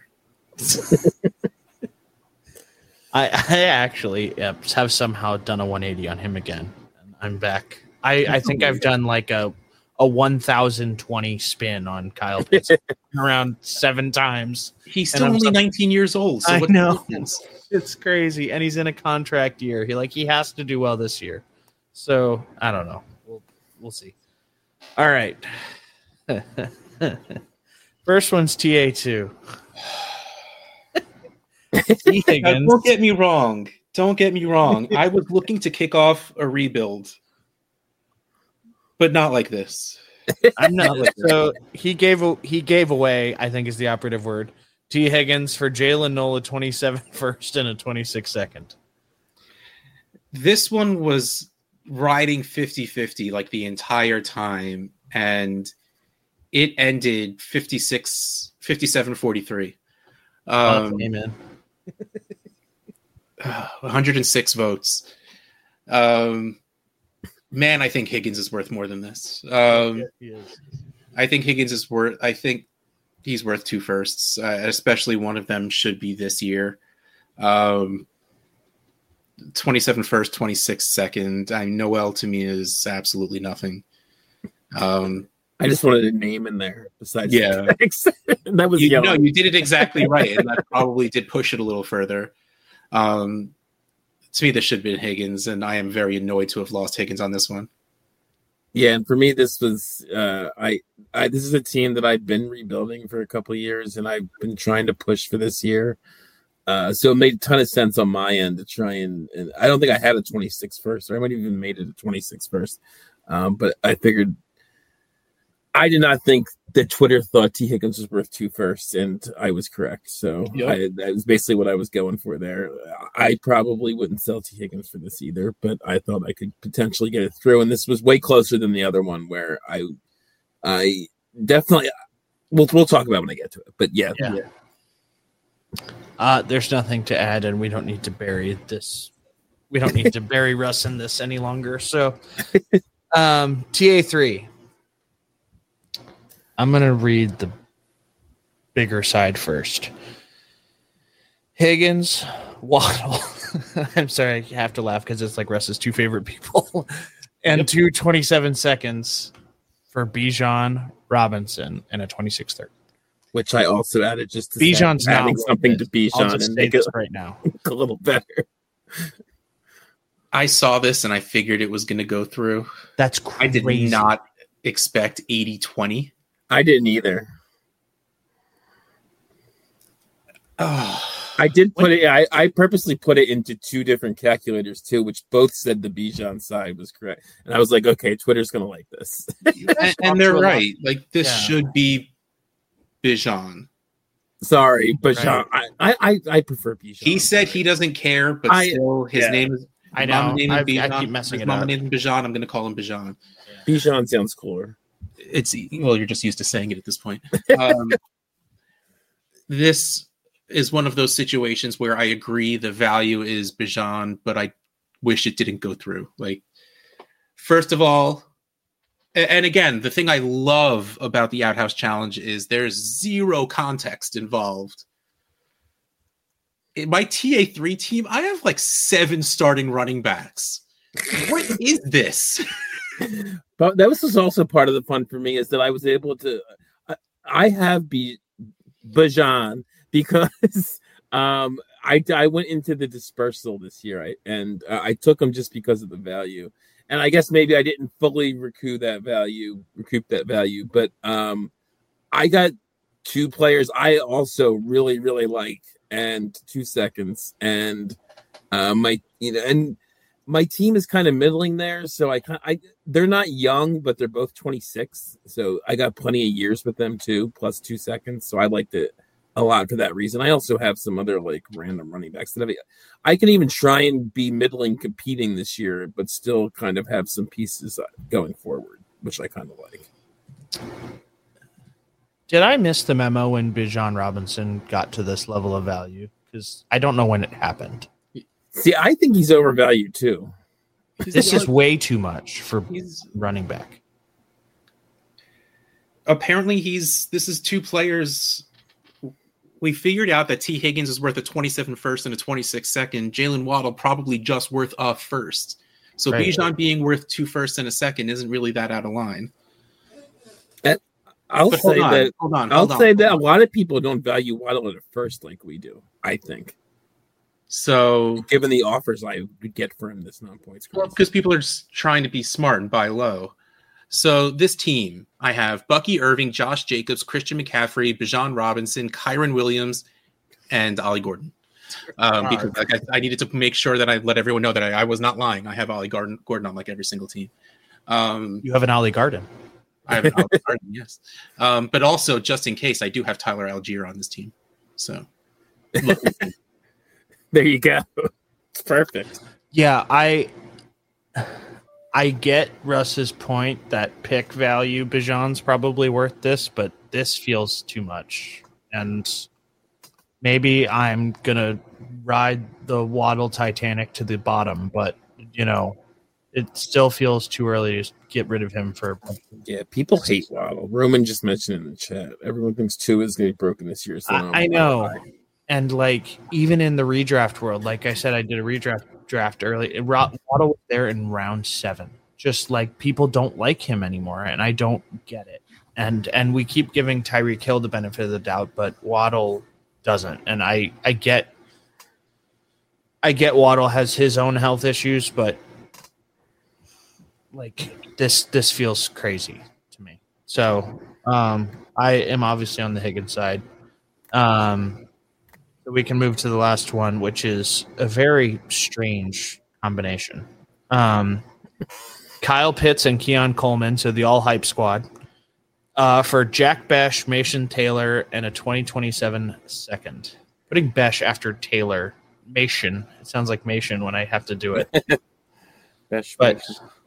I actually have somehow done a 180 on him again. I'm back. I think I've done like a 1,020 spin on Kyle Pitts around 7 times. He's still only 19 years old. So I know. It's crazy. And he's in a contract year. He has to do well this year. So I don't know. We'll see. All right. First one's TA2. Don't get me wrong. I was looking to kick off a rebuild, but not like this. I'm not. So he gave away, I think is the operative word, T. Higgins for Jalen Nola, 27 first and a 26 second. This one was riding 50-50 like the entire time, and it ended 57-43. Amen. 106 votes. Man, I think Higgins is worth more than this. I think Higgins is worth. I think he's worth 2 firsts, especially one of them should be this year. 27 first, 26 second. Noel to me is absolutely nothing. I just wanted a name in there besides Yeah. the picks. That was You yellow. know, you did it exactly right, and that probably did push it a little further. To me, this should have been Higgins, and I am very annoyed to have lost Higgins on this one. Yeah, and for me, this was this is a team that I've been rebuilding for a couple of years, and I've been trying to push for this year. So it made a ton of sense on my end to try and I don't think I had a 26 first, or I might have even made it a 26 first. But I figured I did not think that Twitter thought T. Higgins was worth 2 firsts, and I was correct. So that was basically what I was going for there. I probably wouldn't sell T. Higgins for this either, but I thought I could potentially get it through. And this was way closer than the other one where I definitely we'll talk about when I get to it. But yeah. There's nothing to add, and we don't need to bury this. We don't need to bury Russ in this any longer. So, TA3. I'm going to read the bigger side first. Higgins, Waddle. I'm sorry, I have to laugh because it's like Russ's 2 favorite people. And 2.27 seconds for Bijan, Robinson, and a 26-30. Which I also added just to Bijan's adding something to Bijan and make it right now a little better. I saw this and I figured it was going to go through. That's crazy. I did not expect 80-20. I didn't either. Oh, I did put it. I purposely put it into 2 different calculators too, which both said the Bijan side was correct, and I was like, okay, Twitter's gonna like this, and they're right. Like this should be Bijan. Sorry, Bijan. Right. I prefer Bijan. He said he doesn't care, but still, his name is. I know. I keep his messing it up. mama named him Bijan. I'm going to call him Bijan. Bijan sounds cooler. You're just used to saying it at this point. This is one of those situations where I agree the value is Bijan, but I wish it didn't go through. Like, first of all, and again, the thing I love about the Outhouse Challenge is there's 0 context involved. In my TA3 team, I have like 7 starting running backs. What is this? But that was also part of the fun for me is that I was able to. I have Bijan because I went into the dispersal this year, I took him just because of the value, and I guess maybe I didn't fully recoup that value, but I got 2 players I also really really like, and 2 seconds, and my team is kind of middling there, so they're not young, but they're both 26, so I got plenty of years with them too, plus 2 seconds, so I liked it a lot for that reason. I also have some other like random running backs that I can even try and be middling competing this year, but still kind of have some pieces going forward, which I kind of like. Did I miss the memo when Bijan Robinson got to this level of value? Because I don't know when it happened. See, I think he's overvalued too. This is way too much for running back. Apparently, this is 2 players. We figured out that T. Higgins is worth a 27 first and a 26 second. Jalen Waddle probably just worth a first. So right. Bijan being worth 2 firsts and a second isn't really that out of line. I'll say that a lot of people don't value Waddle at a first like we do, I think. So, given the offers I would get for him, this non-points. Well, because people are just trying to be smart and buy low. So this team, I have Bucky Irving, Josh Jacobs, Christian McCaffrey, Bijan Robinson, Kyron Williams, and Ollie Gordon. Because I needed to make sure that I let everyone know that I was not lying. I have Ollie Gordon on like every single team. You have an Ollie Garden. I have an Ollie Garden, yes. But also, just in case, I do have Tyler Algier on this team. So there you go. It's perfect. Yeah, I get Russ's point that pick value Bijan's probably worth this, but this feels too much. And maybe I'm going to ride the Waddle Titanic to the bottom, but, it still feels too early to get rid of him for. Yeah, people hate Waddle. Roman just mentioned in the chat. Everyone thinks 2 is going to be broken this year. So I know. And even in the redraft world, like I said, I did a draft early. Waddle was there in round 7. Just like people don't like him anymore, and I don't get it. And we keep giving Tyreek Hill the benefit of the doubt, but Waddle doesn't. And I get Waddle has his own health issues, but like this feels crazy to me. So I am obviously on the Higgins side. We can move to the last one, which is a very strange combination. Kyle Pitts and Keon Coleman, so the all hype squad, for Jack Bech, Mason Taylor, and a 2027 second. Putting Bech after Taylor, Mason. It sounds like Mason when I have to do it. But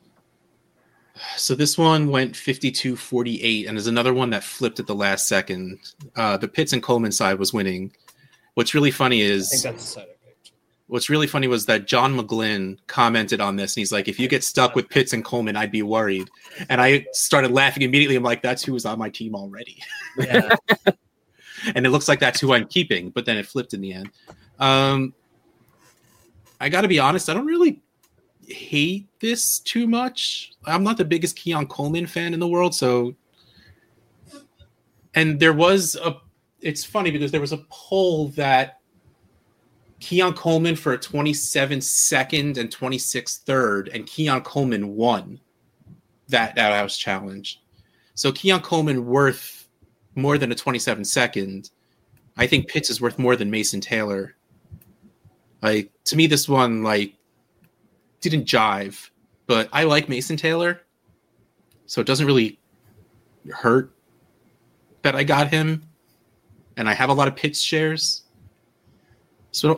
so this one went 52-48, and there's another one that flipped at the last second. The Pitts and Coleman side was winning. What's really funny is, I think that's the side I picked. What's really funny was that John McGlynn commented on this, and he's like, if you get stuck with Pitts and Coleman, I'd be worried. And I started laughing immediately. I'm like, that's who was on my team already. Yeah. And it looks like that's who I'm keeping, but then it flipped in the end. I got to be honest, I don't really hate this too much. I'm not the biggest Keon Coleman fan in the world, so... And there was it's funny because there was a poll that Keon Coleman for a 27 second and 26 third, and Keon Coleman won that house challenge. So Keon Coleman worth more than a 27 second. I think Pitts is worth more than Mason Taylor. Like, to me, this one didn't jive, but I like Mason Taylor, so it doesn't really hurt that I got him. And I have a lot of Pitts shares. So,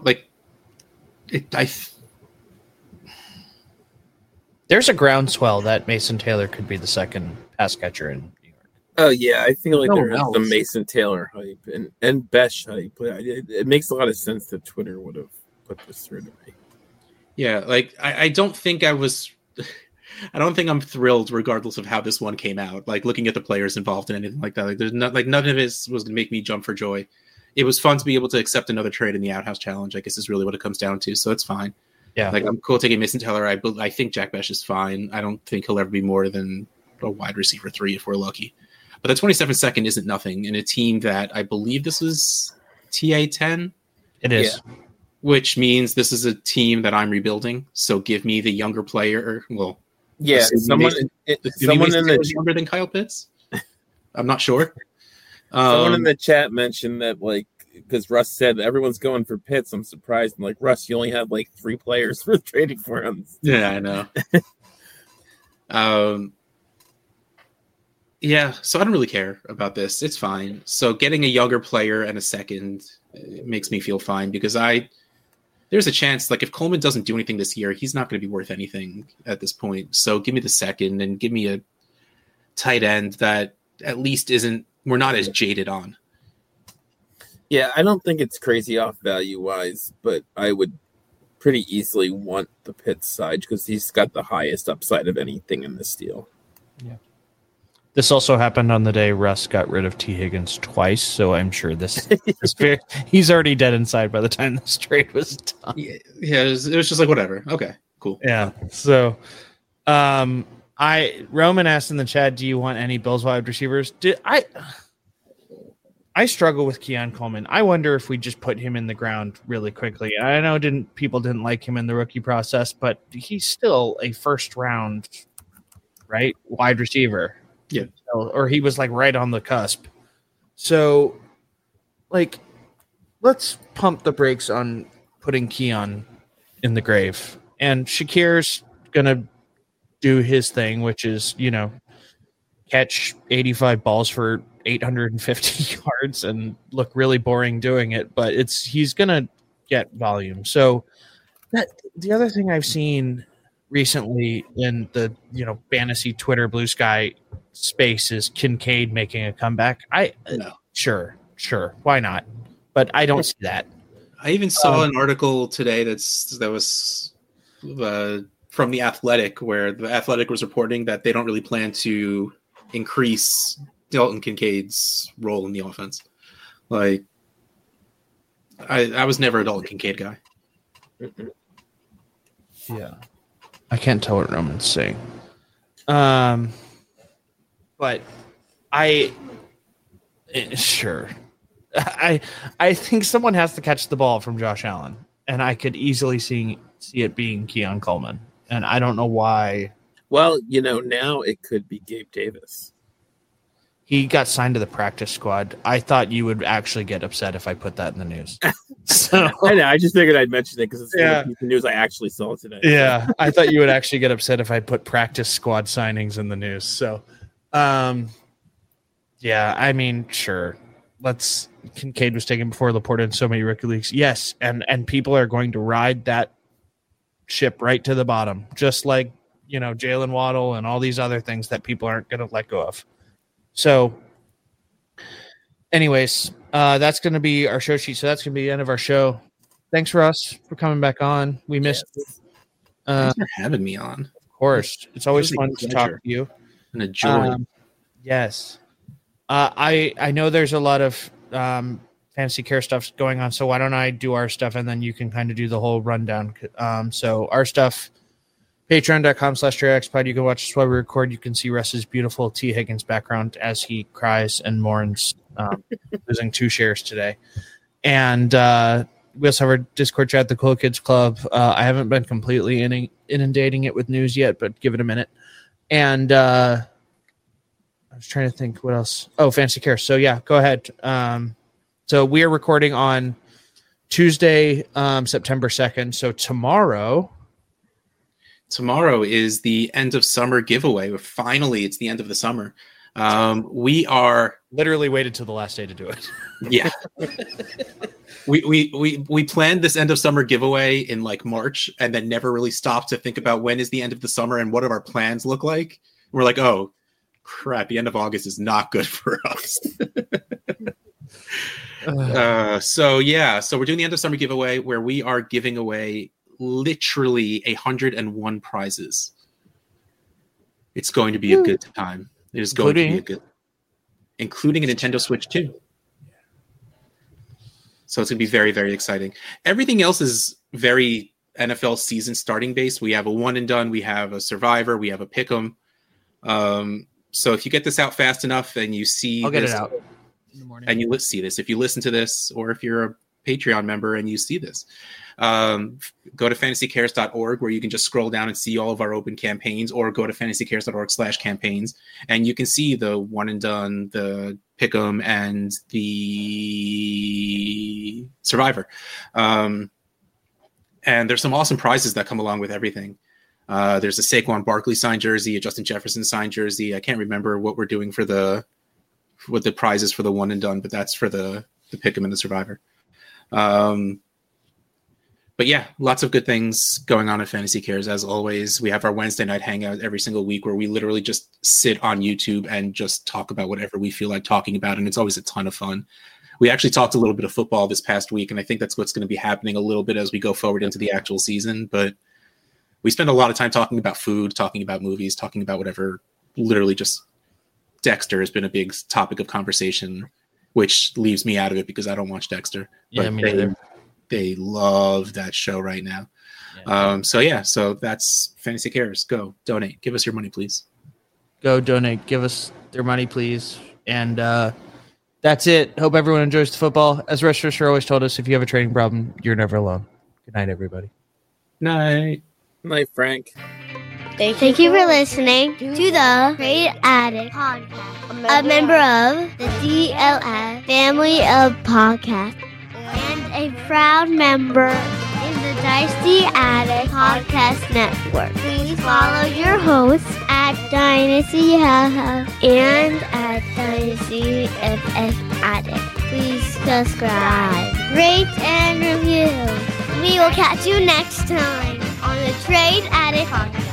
There's a groundswell that Mason Taylor could be the second pass catcher in New York. Oh, yeah. I feel like No there is else. some Mason Taylor hype and Bech hype. It makes a lot of sense that Twitter would have put this through to me. yeah, I don't think I don't think I'm thrilled regardless of how this one came out. Like, looking at the players involved and anything like that. There's none of it was going to make me jump for joy. It was fun to be able to accept another trade in the Outhouse Challenge, I guess is really what it comes down to. So it's fine. Yeah. I'm cool taking Mason Taylor. I think Jack Bech is fine. I don't think he'll ever be more than a wide receiver 3 if we're lucky. But the 27 second isn't nothing in a team that I believe this is TA10. It is. Yeah. Which means this is a team that I'm rebuilding. So give me the younger player. Well, Yeah, someone in the younger than Kyle Pitts. I'm not sure. Someone in the chat mentioned that, because Russ said everyone's going for Pitts. I'm surprised. I'm like, Russ, you only have 3 players for trading for him. Yeah, I know. Yeah, so I don't really care about this. It's fine. So getting a younger player and a second makes me feel fine because there's a chance, if Coleman doesn't do anything this year, he's not going to be worth anything at this point. So give me the second and give me a tight end that at least we're not as jaded on. Yeah, I don't think it's crazy off value-wise, but I would pretty easily want the Pitts side because he's got the highest upside of anything in this deal. Yeah. This also happened on the day Russ got rid of T. Higgins twice, so I'm sure he's already dead inside by the time this trade was done. Yeah, it was just whatever. Okay, cool. Yeah. So, Roman asked in the chat, "Do you want any Bills wide receivers?" I struggle with Keon Coleman. I wonder if we just put him in the ground really quickly. I know people didn't like him in the rookie process, but he's still a first round, right, wide receiver. Yeah. Or he was right on the cusp. So, let's pump the brakes on putting Keon in the grave. And Shakir's going to do his thing, which is, catch 85 balls for 850 yards and look really boring doing it. But he's going to get volume. So, the other thing I've seen recently in the fantasy Twitter blue sky space is Kincaid making a comeback. No. Sure, why not? But I don't see that. I even saw an article today that was from The Athletic, where The Athletic was reporting that they don't really plan to increase Dalton Kincaid's role in the offense. I was never a Dalton Kincaid guy. Yeah. I can't tell what Roman's saying. But Sure. I think someone has to catch the ball from Josh Allen, and I could easily see it being Keon Coleman, and I don't know why. Well, now it could be Gabe Davis. He got signed to the practice squad. I thought you would actually get upset if I put that in the news. So I know. I just figured I'd mention it because it's the news I actually saw today. Yeah, I thought you would actually get upset if I put practice squad signings in the news. So, yeah, I mean, sure. Kincaid was taken before Laporta in so many rookie leagues. Yes, and people are going to ride that ship right to the bottom, just like, Jalen Waddle and all these other things that people aren't going to let go of. So, anyways, that's going to be our show sheet. So that's going to be the end of our show. Thanks, Russ, for coming back on. We missed you. Thanks for having me on. Of course. It's always fun to talk to you. And a joy. Yes. I know there's a lot of fantasy care stuff going on, so why don't I do our stuff and then you can kind of do the whole rundown. So our stuff, patreon.com/TreyXPod. You can watch us while we record. You can see Russ's beautiful T. Higgins background as he cries and mourns losing 2 shares today. And we also have our Discord chat, the Cool Kids Club. I haven't been completely inundating it with news yet, but give it a minute. And I was trying to think what else. Oh, Fantasy Care. So, yeah, go ahead. So we are recording on Tuesday, September 2nd. So tomorrow is the end of summer giveaway. Finally, it's the end of the summer. We are literally waited till the last day to do it. Yeah. We planned this end of summer giveaway in like March and then never really stopped to think about when is the end of the summer and what do our plans look like. We're like, oh crap, the end of August is not good for us. So we're doing the end of summer giveaway where we are giving away literally 101 prizes. It's going to be a good time. It is going to be a good, including a Nintendo Switch 2. So it's going to be very, very exciting. Everything else is very NFL season starting based. We have a one and done. We have a survivor. We have a pick'em. So if you get this out fast enough and you see, I'll get it out in the morning. And you see this, if you listen to this, or if you're a Patreon member and you see this, go to fantasycares.org where you can just scroll down and see all of our open campaigns, or go to fantasycares.org/campaigns and you can see the one and done, the pick'em, and the survivor. And there's some awesome prizes that come along with everything. There's a Saquon Barkley signed jersey, a Justin Jefferson signed jersey. I can't remember what we're doing for what the prizes for the one and done, but that's for the pick'em and the survivor. But yeah, lots of good things going on at Fantasy Cares. As always, we have our Wednesday night hangout every single week where we literally just sit on YouTube and just talk about whatever we feel like talking about. And it's always a ton of fun. We actually talked a little bit of football this past week, and I think that's what's going to be happening a little bit as we go forward into the actual season. But we spend a lot of time talking about food, talking about movies, talking about whatever. Literally just Dexter has been a big topic of conversation, which leaves me out of it because I don't watch Dexter. Yeah, me neither. They love that show right now. Yeah. So that's Fantasy Cares. Go donate. Give us your money, please. Go donate. Give us their money, please. And that's it. Hope everyone enjoys the football. As Russ Fisher always told us, if you have a trading problem, you're never alone. Good night, everybody. Night. Night, Frank. Thank you for listening to the Trade Addict Podcast, a member of the DLF family of podcasts, and a proud member in the Dynasty Addict Podcast Network. Please follow your hosts at Dynasty and at Dynasty FF Addict. Please subscribe, rate, and review. We will catch you next time on the Trade Addict Podcast.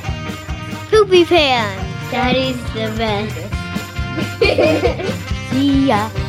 Poopy Pan. Daddy's the best. See ya.